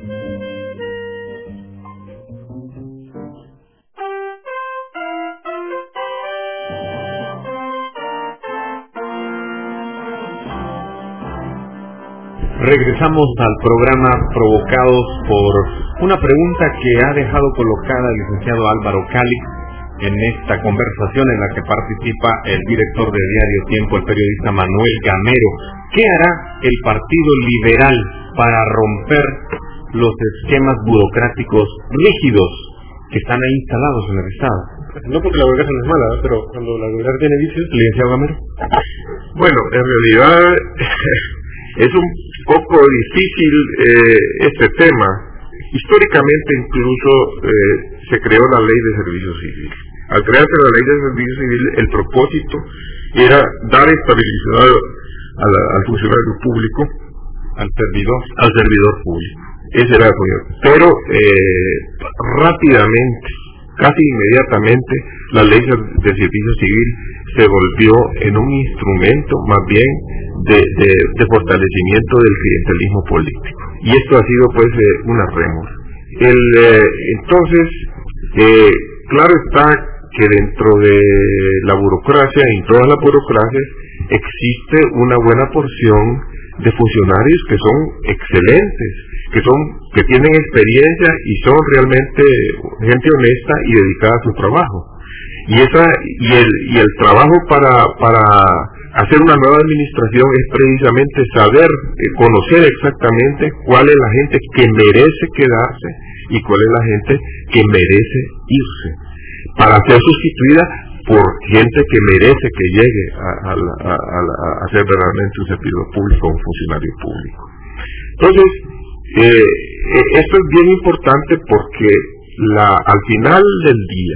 Regresamos al programa provocados por una pregunta que ha dejado colocada el licenciado Álvaro Calix en esta conversación en la que participa el director de Diario Tiempo, el periodista Manuel Gamero. ¿Qué hará el Partido Liberal para romper los esquemas burocráticos rígidos que están ahí instalados en el Estado? No porque la burocracia no es mala, pero cuando la burocracia tiene vicios... Licenciado Gamero. Bueno, en realidad es un poco difícil eh, este tema. Históricamente incluso eh, se creó la Ley de Servicio Civil. Al crearse la Ley de Servicio Civil, el propósito era dar estabilidad a la, al funcionario público, al servidor, al servidor público. Ese era el proyecto. Pero eh, rápidamente, casi inmediatamente, la Ley de Servicio Civil se volvió en un instrumento más bien de, de, de fortalecimiento del clientelismo político. Y esto ha sido pues eh, una rémora. El, eh, entonces, eh, claro está que dentro de la burocracia, en todas las burocracias, existe una buena porción de funcionarios que son excelentes, que son que tienen experiencia y son realmente gente honesta y dedicada a su trabajo. Y esa y el y el trabajo para para hacer una nueva administración es precisamente saber, eh, conocer exactamente cuál es la gente que merece quedarse y cuál es la gente que merece irse, para ser sustituida por gente que merece que llegue a, a, a, a, a ser verdaderamente un servidor público, un funcionario público. Entonces, eh, esto es bien importante porque la, al final del día,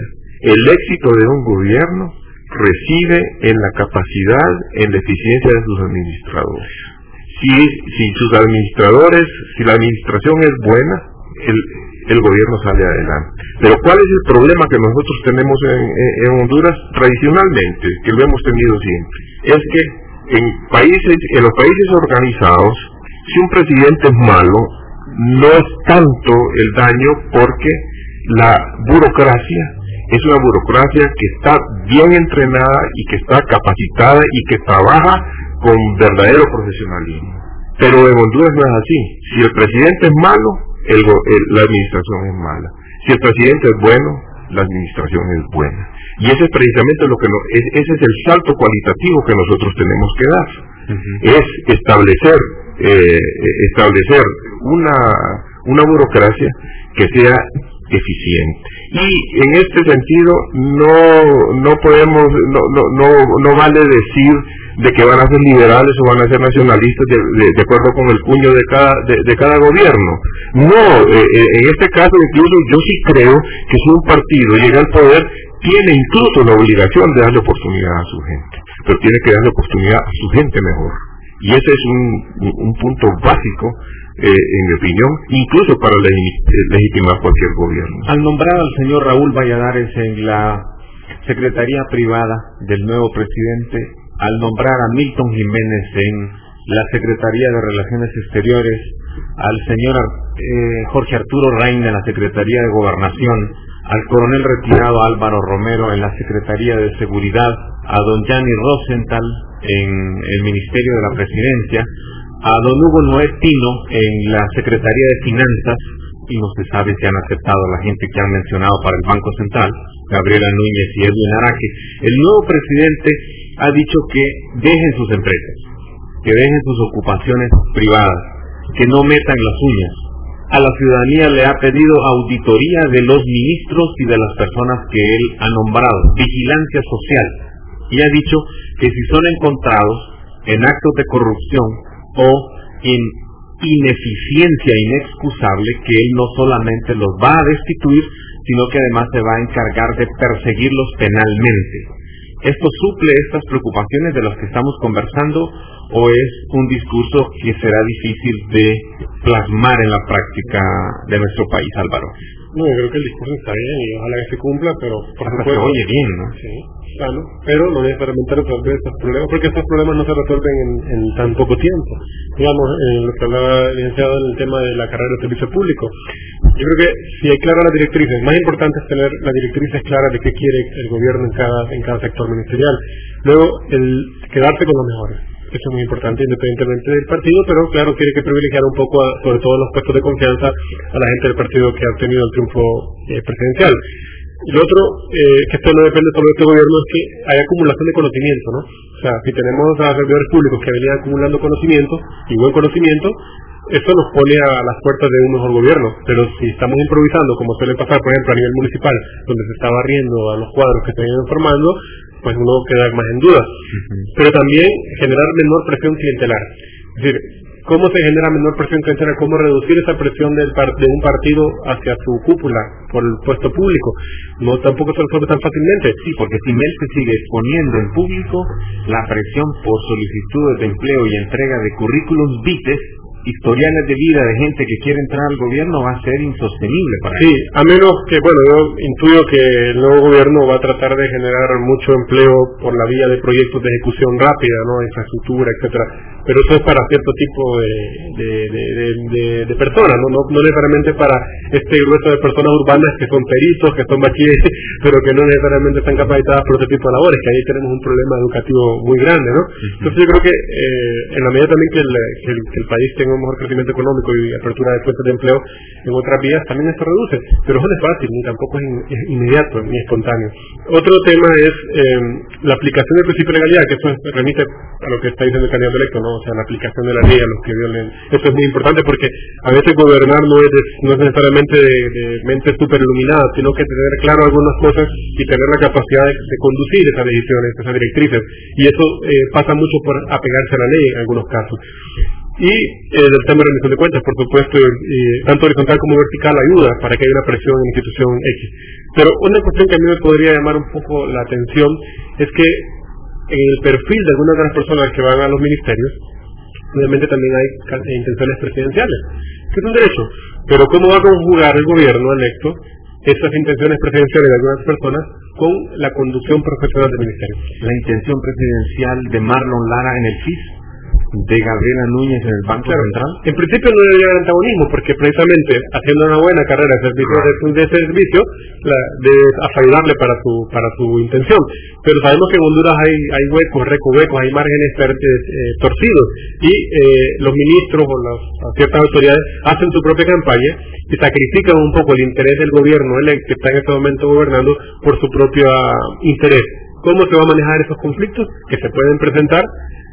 el éxito de un gobierno reside en la capacidad, en la eficiencia de sus administradores. Si, si sus administradores, si la administración es buena, el, el gobierno sale adelante. Pero ¿cuál es el problema que nosotros tenemos en, en Honduras tradicionalmente, que lo hemos tenido siempre? Es que en países, en los países organizados, si un presidente es malo, no es tanto el daño porque la burocracia es una burocracia que está bien entrenada y que está capacitada y que trabaja con verdadero profesionalismo. Pero en Honduras no es así. Si el presidente es malo, el, el, la administración es mala. Si el presidente es bueno, la administración es buena. Y ese es precisamente lo que no, es, ese es el salto cualitativo que nosotros tenemos que dar. Uh-huh. Es establecer eh, establecer una una burocracia que sea eficiente. Y en este sentido no no podemos no no no, no vale decir de que van a ser liberales o van a ser nacionalistas de, de, de acuerdo con el puño de cada de, de cada gobierno. No, eh, en este caso incluso yo sí creo que si un partido llega al poder tiene incluso la obligación de darle oportunidad a su gente, pero tiene que darle oportunidad a su gente mejor. Y ese es un, un punto básico, eh, en mi opinión, incluso para legitimar cualquier gobierno. Al nombrar al señor Raúl Valladares en la Secretaría Privada del nuevo presidente, al nombrar a Milton Jiménez en la Secretaría de Relaciones Exteriores, al señor eh, Jorge Arturo Reina en la Secretaría de Gobernación, al coronel retirado Álvaro Romero en la Secretaría de Seguridad, a don Gianni Rosenthal en el Ministerio de la Presidencia, a don Hugo Noé Tino en la Secretaría de Finanzas, y no se sabe si han aceptado a la gente que han mencionado para el Banco Central, Gabriela Núñez y Edwin Araque. El nuevo presidente ha dicho que dejen sus empresas, que dejen sus ocupaciones privadas, que no metan las uñas. A la ciudadanía le ha pedido auditoría de los ministros y de las personas que él ha nombrado, vigilancia social, y ha dicho que si son encontrados en actos de corrupción o en ineficiencia inexcusable, que él no solamente los va a destituir, sino que además se va a encargar de perseguirlos penalmente. ¿Esto suple estas preocupaciones de las que estamos conversando o es un discurso que será difícil de plasmar en la práctica de nuestro país, Álvaro? No, yo creo que el discurso está bien y ojalá que se cumpla, pero por supuesto se oye bien, ¿no? Sí, claro, pero no necesariamente resolver estos problemas, porque estos problemas no se resuelven en, en tan poco tiempo. Digamos, en lo que hablaba el licenciado en el tema de la carrera de servicio público, yo creo que si hay claras las directrices, más importante es tener las directrices claras de qué quiere el gobierno en cada en cada sector ministerial. Luego, el quedarse con los mejores. Eso es muy importante independientemente del partido, pero claro, tiene que privilegiar un poco, a, sobre todo en los puestos de confianza, a la gente del partido que ha obtenido el triunfo eh, presidencial. Y lo otro, eh, que esto no depende solo de este gobierno, es que hay acumulación de conocimiento, ¿no? O sea, si tenemos a servidores públicos que venían acumulando conocimiento y buen conocimiento, eso nos pone a las puertas de un mejor gobierno. Pero si estamos improvisando, como suele pasar, por ejemplo, a nivel municipal, donde se está barriendo a los cuadros que se vienen formando, pues uno queda más en duda. Uh-huh. Pero también generar menor presión clientelar. Es decir, ¿cómo se genera menor presión clientelar? ¿Cómo reducir esa presión del par- de un partido hacia su cúpula por el puesto público? No, tampoco se resuelve tan fácilmente. Sí, porque si Mel se sigue exponiendo en público, la presión por solicitudes de empleo y entrega de currículums vitae, historiales de vida de gente que quiere entrar al gobierno, va a ser insostenible para sí, ellos. A menos que, bueno, yo intuyo que el nuevo gobierno va a tratar de generar mucho empleo por la vía de proyectos de ejecución rápida, ¿no? Infraestructura, etcétera. Pero eso es para cierto tipo de, de, de, de, de, de personas, ¿no? No, no necesariamente para este grueso de personas urbanas que son peritos, que son bachilleres, pero que no necesariamente están capacitadas por este tipo de labores, que ahí tenemos un problema educativo muy grande, ¿no? Uh-huh. Entonces yo creo que eh, en la medida también que el, que el, que el país tenga un mejor crecimiento económico y apertura de fuentes de empleo en otras vías, también esto reduce, pero eso no es fácil, ni tampoco es, in, es inmediato, ni espontáneo. Otro tema es eh, la aplicación del principio de legalidad, que eso remite a lo que está diciendo el candidato electo, ¿no? O sea, la aplicación de la ley a los que violen. Eso es muy importante porque a veces gobernar no es, de, no es necesariamente de, de mente súper iluminada, sino que tener claro algunas cosas y tener la capacidad de, de conducir esas decisiones, esas directrices, y eso eh, pasa mucho por apegarse a la ley en algunos casos. Y eh, del tema de rendición de cuentas, por supuesto, eh, tanto horizontal como vertical ayuda para que haya una presión en la institución X. Pero una cuestión que a mí me podría llamar un poco la atención es que en el perfil de algunas de las personas que van a los ministerios, obviamente también hay intenciones presidenciales, que es un derecho, pero ¿cómo va a conjugar el gobierno electo esas intenciones presidenciales de algunas personas con la conducción profesional del ministerio? La intención presidencial de Marlon Lara en el F I S, de Gabriela Núñez en el Banco claro, Central. En principio no debería haber antagonismo, porque precisamente haciendo una buena carrera de servicio de, de servicio, la, de ayudarle para su para su intención. Pero sabemos que en Honduras hay hay huecos, recovecos, hay márgenes eh, torcidos, y eh, los ministros o las ciertas autoridades hacen su propia campaña y sacrifican un poco el interés del gobierno electo que está en este momento gobernando por su propio interés. ¿Cómo se va a manejar esos conflictos que se pueden presentar?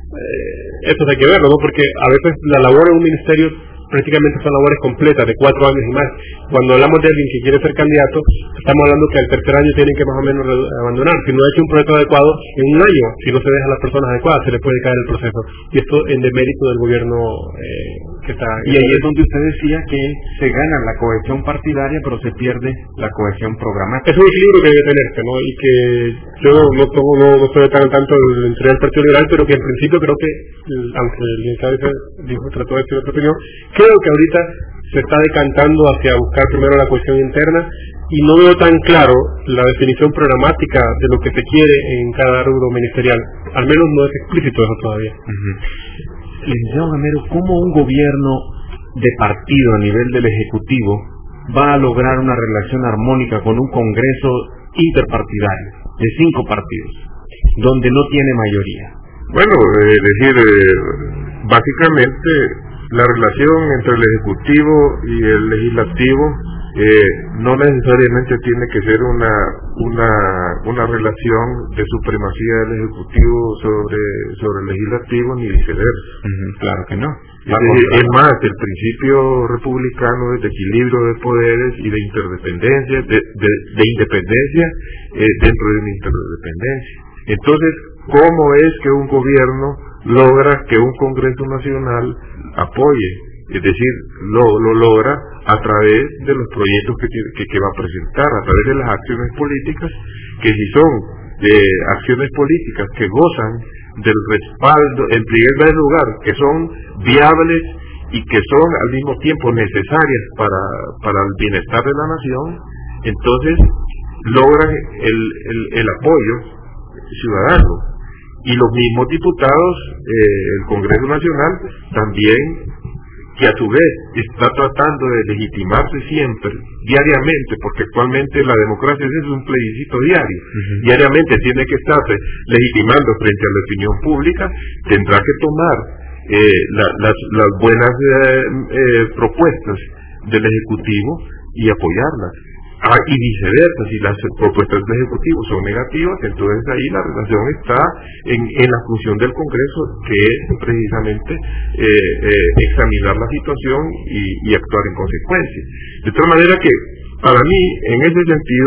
Eh, eso hay que verlo, ¿no? Porque a veces la labor en un ministerio prácticamente son labores completas de cuatro años y más. Cuando hablamos de alguien que quiere ser candidato, estamos hablando que al tercer año tienen que más o menos abandonar. Si no ha hecho un proyecto adecuado en un año, si no se deja a las personas adecuadas, se le puede caer el proceso. Y esto en demérito del gobierno eh, que está... Y ahí es donde usted decía que se gana la cohesión partidaria, pero se pierde la cohesión programática. Es un equilibrio que debe tenerse, ¿no? Y que yo no, tomo, no, no estoy tan tanto del interior del Partido Liberal, pero que en principio creo que, aunque el licenciado dijo, trató de decir otra opinión, creo que ahorita se está decantando hacia buscar primero la cohesión interna, y no veo tan claro la definición programática de lo que se quiere en cada rubro ministerial. Al menos no es explícito eso todavía. Uh-huh. Licenciado Gamero, ¿cómo un gobierno de partido a nivel del Ejecutivo va a lograr una relación armónica con un Congreso interpartidario de cinco partidos, donde no tiene mayoría? Bueno, es eh, decir, eh, básicamente la relación entre el Ejecutivo y el Legislativo eh, no necesariamente tiene que ser una una una relación de supremacía del Ejecutivo sobre sobre el Legislativo, ni viceversa. Uh-huh, claro que no. Es, decir, es más, el principio republicano es de equilibrio de poderes y de interdependencia, de, de, de independencia eh, dentro de una interdependencia. Entonces, ¿cómo es que un gobierno logra que un Congreso Nacional apoye? Es decir, lo, lo logra a través de los proyectos que, que, que va a presentar, a través de las acciones políticas, que si son eh, acciones políticas que gozan del respaldo, en primer lugar, que son viables y que son al mismo tiempo necesarias para, para el bienestar de la nación, entonces logran el, el, el apoyo ciudadano. Y los mismos diputados, eh, el Congreso Nacional, también, que a su vez está tratando de legitimarse siempre, diariamente, porque actualmente la democracia es un plebiscito diario, uh-huh. diariamente tiene que estarse legitimando frente a la opinión pública, tendrá que tomar eh, la, las, las buenas eh, eh, propuestas del Ejecutivo y apoyarlas. Ah, y viceversa, si las propuestas del Ejecutivo son negativas, entonces ahí la relación está en, en la función del Congreso, que es precisamente eh, eh, examinar la situación y, y actuar en consecuencia. De tal manera que, para mí, en ese sentido,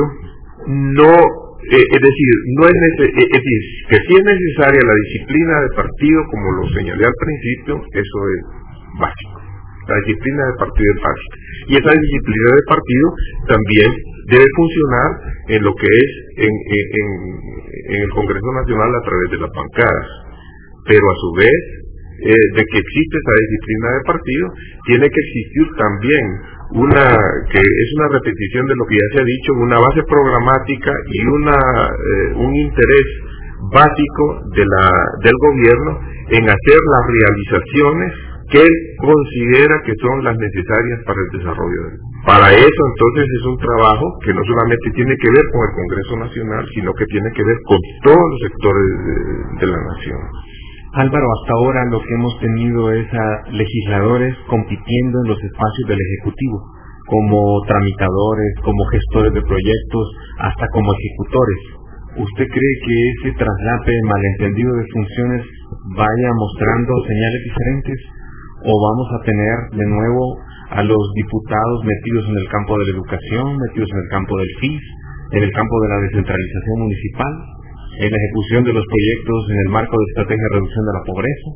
no, eh, es decir, no es, nece- es decir, que si es necesaria la disciplina del partido, como lo señalé al principio, eso es básico. La disciplina del partido es básica. Y esa disciplina del partido también debe funcionar en lo que es en, en, en, en el Congreso Nacional a través de las bancadas. Pero a su vez, eh, de que existe esa disciplina del partido, tiene que existir también una, que es una repetición de lo que ya se ha dicho, una base programática y una eh, un interés básico de la, del gobierno en hacer las realizaciones que él considera que son las necesarias para el desarrollo de él. Para eso, entonces, es un trabajo que no solamente tiene que ver con el Congreso Nacional, sino que tiene que ver con todos los sectores de, de la nación. Álvaro, hasta ahora lo que hemos tenido es a legisladores compitiendo en los espacios del Ejecutivo, como tramitadores, como gestores de proyectos, hasta como ejecutores. ¿Usted cree que ese traslape malentendido de funciones vaya mostrando señales diferentes? ¿O vamos a tener de nuevo a los diputados metidos en el campo de la educación, metidos en el campo del F I S, en el campo de la descentralización municipal, en la ejecución de los proyectos en el marco de estrategia de reducción de la pobreza?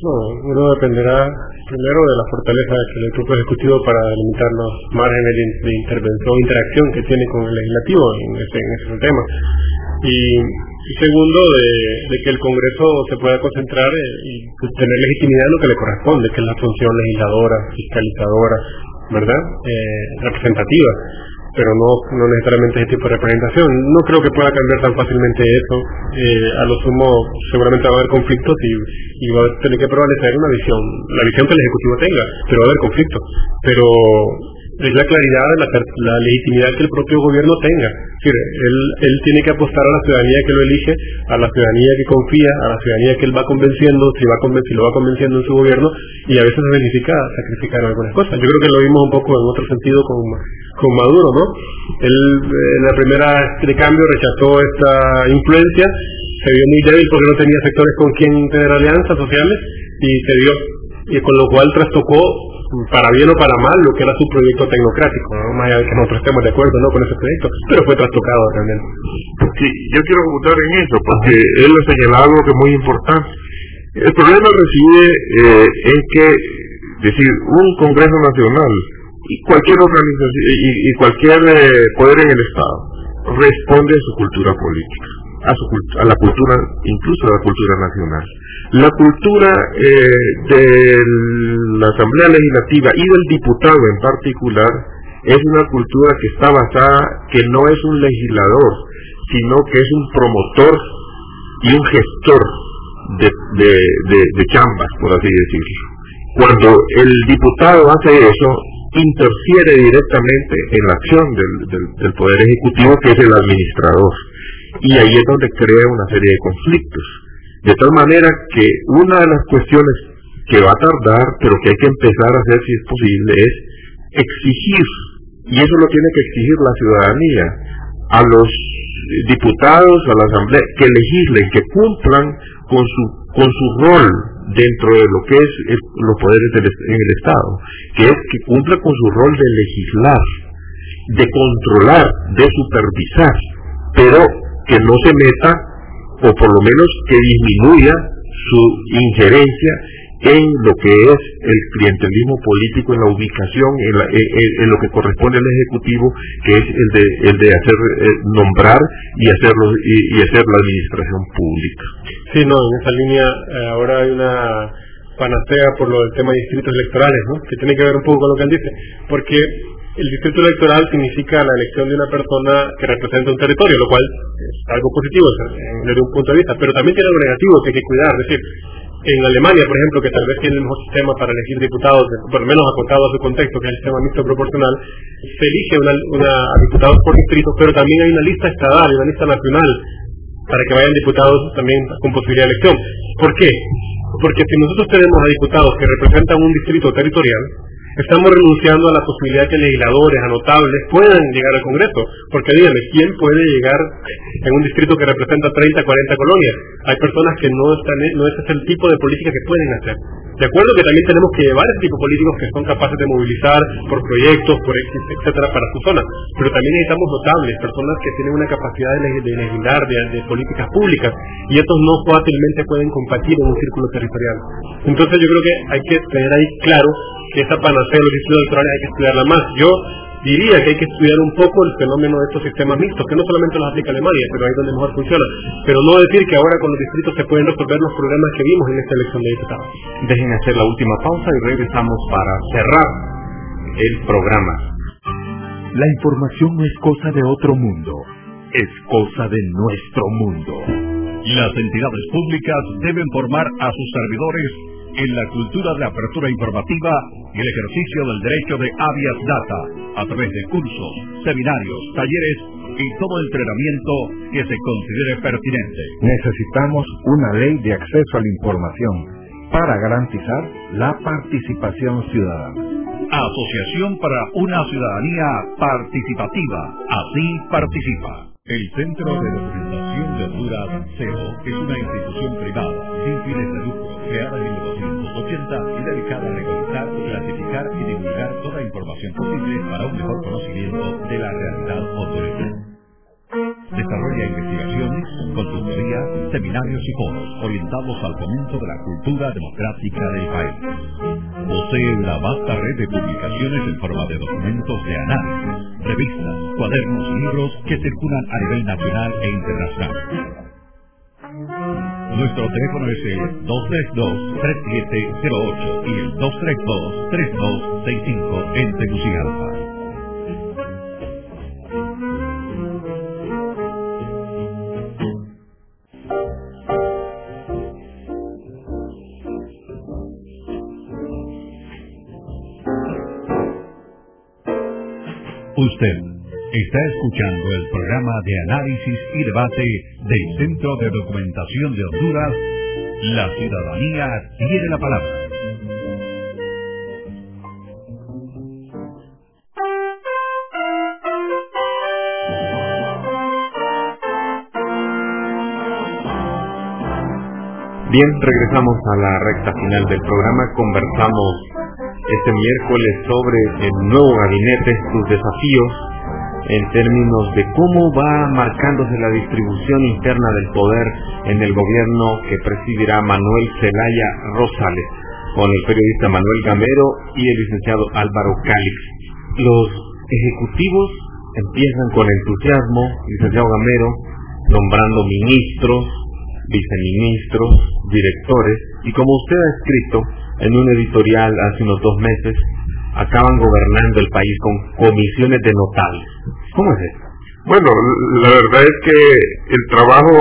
No, uno dependerá primero de la fortaleza que el grupo ejecutivo para delimitar los márgenes de, de intervención, interacción que tiene con el legislativo en ese, en ese tema. Y, y segundo, de, de que el Congreso se pueda concentrar y tener legitimidad en lo que le corresponde, que es la función legisladora, fiscalizadora, ¿verdad? Eh, representativa, pero no, no necesariamente ese tipo de representación. No creo que pueda cambiar tan fácilmente eso. Eh, a lo sumo seguramente va a haber conflictos y, y va a tener que prevalecer una visión, la visión que el Ejecutivo tenga, pero va a haber conflictos. Pero es la claridad, la, la legitimidad que el propio gobierno tenga. Es decir, él, él tiene que apostar a la ciudadanía que lo elige, a la ciudadanía que confía, a la ciudadanía que él va convenciendo, si, va conven si lo va convenciendo en su gobierno, y a veces se significa sacrificar algunas cosas. Yo creo que lo vimos un poco en otro sentido con, con Maduro, ¿no? Él en la primera de cambio rechazó esta influencia, se vio muy débil porque no tenía sectores con quien tener alianzas sociales, y se vio, y con lo cual trastocó, para bien o para mal, lo que era su proyecto tecnocrático, ¿no? Más allá de que nosotros estemos de acuerdo, ¿no?, con ese proyecto, pero fue trastocado realmente. Sí, yo quiero votar en eso, porque él lo señaló algo que es muy importante. El problema reside eh, en que, es decir, un Congreso Nacional y cualquier organización y, y cualquier eh, poder en el Estado responde a su cultura política, a, su, a la cultura, incluso a la cultura nacional. La cultura eh, de la Asamblea Legislativa y del diputado en particular es una cultura que está basada, que no es un legislador, sino que es un promotor y un gestor de, de, de, de chambas, por así decirlo. Cuando el diputado hace eso, interfiere directamente en la acción del, del, del Poder Ejecutivo, que es el administrador, y ahí es donde crea una serie de conflictos. De tal manera que una de las cuestiones que va a tardar, pero que hay que empezar a hacer si es posible, es exigir, y eso lo tiene que exigir la ciudadanía, a los diputados, a la Asamblea, que legislen, que cumplan con su, con su rol dentro de lo que es el, los poderes del, en el Estado, que es que cumpla con su rol de legislar, de controlar, de supervisar, pero que no se meta, o por lo menos que disminuya su injerencia en lo que es el clientelismo político, en la ubicación, en, la, en, en lo que corresponde al Ejecutivo, que es el de, el de hacer eh, nombrar y hacerlo y, y hacer la administración pública. Sí, no, en esa línea eh, ahora hay una panacea por lo del tema de distritos electorales, ¿no?, que tiene que ver un poco con lo que él dice, porque el distrito electoral significa la elección de una persona que representa un territorio, lo cual es algo positivo desde un punto de vista, pero también tiene algo negativo que hay que cuidar. Es decir, en Alemania, por ejemplo, que tal vez tiene el mejor sistema para elegir diputados, por lo menos acotado a su contexto, que es el sistema mixto proporcional, se elige una, una a diputados por distrito, pero también hay una lista estadal y una lista nacional para que vayan diputados también con posibilidad de elección. ¿Por qué? Porque si nosotros tenemos a diputados que representan un distrito territorial, estamos renunciando a la posibilidad que legisladores, a notables, puedan llegar al Congreso. Porque dígame, ¿quién puede llegar en un distrito que representa treinta, cuarenta colonias? Hay personas que no están, no ese es el tipo de política que pueden hacer. De acuerdo que también tenemos que llevar ese tipo de políticos que son capaces de movilizar por proyectos, por X, etcétera, para su zona. Pero también necesitamos notables, personas que tienen una capacidad de, de legislar, de, de políticas públicas, y estos no fácilmente pueden compartir en un círculo territorial. Entonces yo creo que hay que tener ahí claro que esa panacea de los distritos electorales hay que estudiarla más. Yo diría que hay que estudiar un poco el fenómeno de estos sistemas mixtos, que no solamente los aplica Alemania, pero ahí es donde mejor funciona. Pero no decir que ahora con los distritos se pueden resolver los problemas que vimos en esta elección de diputados. Dejen hacer la última pausa y regresamos para cerrar el programa. La información no es cosa de otro mundo, es cosa de nuestro mundo. Las entidades públicas deben formar a sus servidores en la cultura de la apertura informativa y el ejercicio del derecho de habeas data a través de cursos, seminarios, talleres y todo entrenamiento que se considere pertinente. Necesitamos una ley de acceso a la información para garantizar la participación ciudadana. Asociación para una ciudadanía participativa. Así participa. El Centro de Documentación de Honduras, C E O, es una institución privada sin fines de lucro, creada en mil novecientos ochenta y dedicada a recolectar, clasificar y divulgar toda información posible para un mejor conocimiento de la realidad hondureña. desarrolla investigaciones, consultoría, seminarios y foros orientados al fomento de la cultura democrática del país. Posee una vasta red de publicaciones en forma de documentos de análisis, revistas, cuadernos y libros que circulan a nivel nacional e internacional. Nuestro teléfono es el dos tres dos, tres siete cero ocho y el dos tres dos, tres dos seis cinco en Tegucigalpa. Usted está escuchando el programa de análisis y debate del Centro de Documentación de Honduras. La ciudadanía tiene la palabra. Bien, regresamos a la recta final del programa. Conversamos este miércoles sobre el nuevo gabinete, sus desafíos, en términos de cómo va marcándose la distribución interna del poder en el gobierno que presidirá Manuel Zelaya Rosales, con el periodista Manuel Gamero y el licenciado Álvaro Calix. Los ejecutivos empiezan con entusiasmo, licenciado Gamero, nombrando ministros, viceministros, directores, y como usted ha escrito en un editorial hace unos dos meses, acaban gobernando el país con comisiones de notables. ¿Cómo es eso? Bueno, la verdad es que el trabajo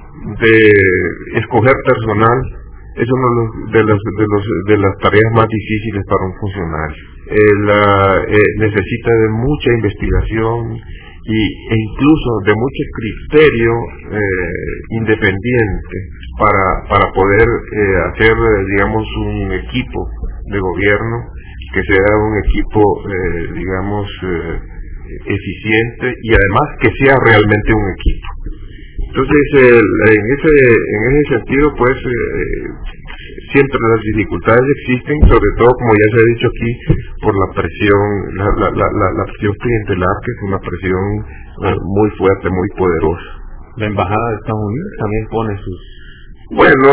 de escoger personal es una de las, de los, de las tareas más difíciles para un funcionario. Él uh, eh, necesita de mucha investigación y, e incluso de mucho criterio eh, independiente para, para poder eh, hacer, digamos, un equipo de gobierno que sea un equipo, eh, digamos, eh, eficiente y además que sea realmente un equipo. Entonces, eh, en ese en ese sentido, pues, eh, siempre las dificultades existen, sobre todo, como ya se ha dicho aquí, por la presión, la, la, la, la, la presión clientelar, que es una presión eh, muy fuerte, muy poderosa. La Embajada de Estados Unidos también pone sus... Bueno,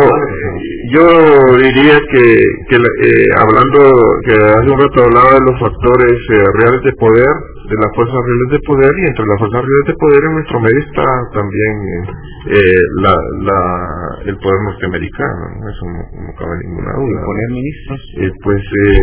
yo diría que, que eh, hablando, que hace un rato hablaba de los factores eh, reales de poder, de las fuerzas reales de poder, y entre las fuerzas reales de poder en nuestro medio está también eh, la, la, el poder norteamericano, ¿no? Eso no, no cabe ninguna duda. ¿Poner ministros? Eh, pues,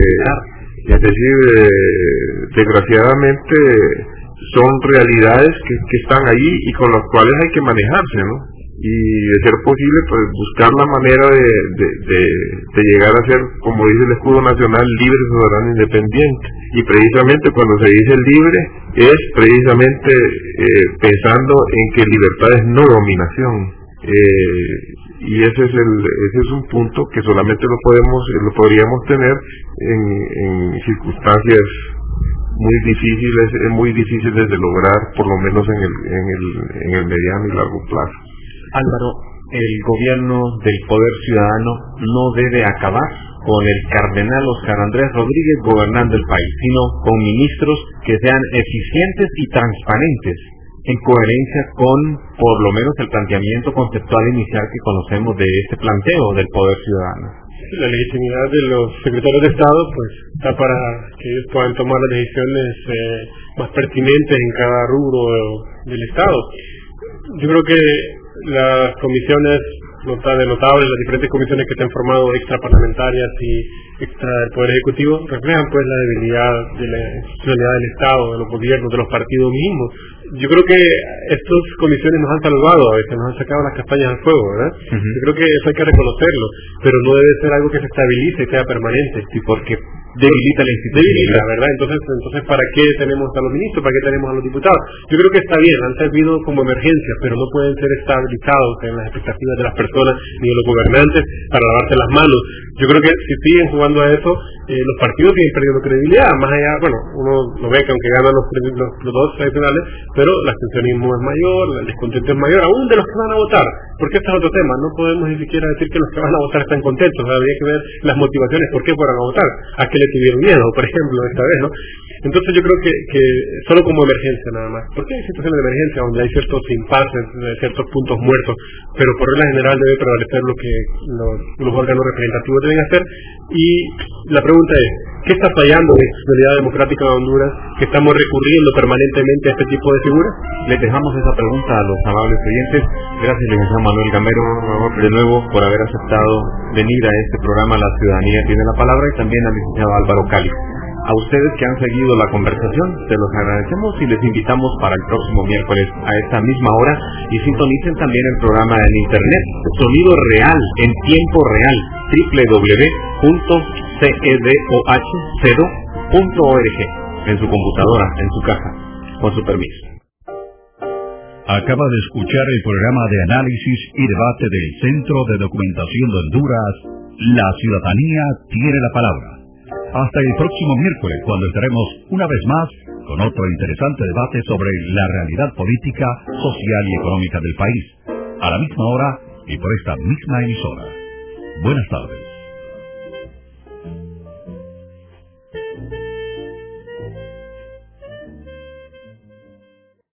eh, es decir, eh, desgraciadamente son realidades que, que están ahí y con las cuales hay que manejarse, ¿no? Y de ser posible, pues buscar la manera de, de, de, de llegar a ser, como dice el escudo nacional, libre, soberano, independiente. Y precisamente cuando se dice libre, es precisamente eh, pensando en que libertad es no dominación. Eh, y ese es el ese es un punto que solamente lo podemos lo podríamos tener en, en circunstancias muy difíciles, muy difíciles de lograr, por lo menos en el, en el, en el mediano y largo plazo. Álvaro, el gobierno del Poder Ciudadano no debe acabar con el cardenal Óscar Andrés Rodríguez gobernando el país, sino con ministros que sean eficientes y transparentes, en coherencia con, por lo menos, el planteamiento conceptual inicial que conocemos de este planteo del Poder Ciudadano. La legitimidad de los secretarios de Estado pues está para que ellos puedan tomar las decisiones eh, más pertinentes en cada rubro del Estado. Yo creo que las comisiones notables, notables, las diferentes comisiones que se han formado extraparlamentarias y extra del Poder Ejecutivo reflejan pues la debilidad de la institucionalidad del Estado, de los gobiernos, de los partidos mismos. Yo creo que estas comisiones nos han salvado, a veces nos han sacado las castañas al fuego, ¿verdad? Uh-huh. Yo creo que eso hay que reconocerlo, pero no debe ser algo que se estabilice y sea permanente. Sí, porque debilita la institución. Debilita, ¿verdad? Entonces, entonces, ¿para qué tenemos a los ministros? ¿Para qué tenemos a los diputados? Yo creo que está bien, han servido como emergencia, pero no pueden ser estabilizados en las expectativas de las personas ni de los gobernantes para lavarse las manos. Yo creo que si siguen jugando sumando a eso, eh, los partidos siguen perdiendo credibilidad, más allá, bueno, uno lo ve que aunque ganan los, los, los dos tradicionales, pero el abstencionismo es mayor, el descontento es mayor, aún de los que van a votar, porque este es otro tema, no podemos ni siquiera decir que los que van a votar están contentos, o sea, habría que ver las motivaciones, por qué fueron a votar, a qué le tuvieron miedo, por ejemplo, esta vez, ¿no? Entonces yo creo que, que solo como emergencia nada más, porque hay situaciones de emergencia donde hay ciertos impases, ciertos puntos muertos, pero por regla general debe prevalecer lo que los, los órganos representativos deben hacer. Y la pregunta es, ¿qué está fallando en la institucionalidad democrática de Honduras que estamos recurriendo permanentemente a este tipo de figuras? Les dejamos esa pregunta a los amables oyentes. Gracias, licenciado Manuel Gamero, de nuevo por haber aceptado venir a este programa La Ciudadanía Tiene la Palabra, y también al licenciado Álvaro Cali. A ustedes que han seguido la conversación, se los agradecemos y les invitamos para el próximo miércoles a esta misma hora, y sintonicen también el programa en internet, Sonido Real, en tiempo real, doble u doble u doble u punto cedoh cero punto org, en su computadora, en su casa, con su permiso. Acaba de escuchar el programa de análisis y debate del Centro de Documentación de Honduras, La Ciudadanía Tiene la Palabra. Hasta el próximo miércoles, cuando estaremos una vez más con otro interesante debate sobre la realidad política, social y económica del país, a la misma hora y por esta misma emisora. Buenas tardes.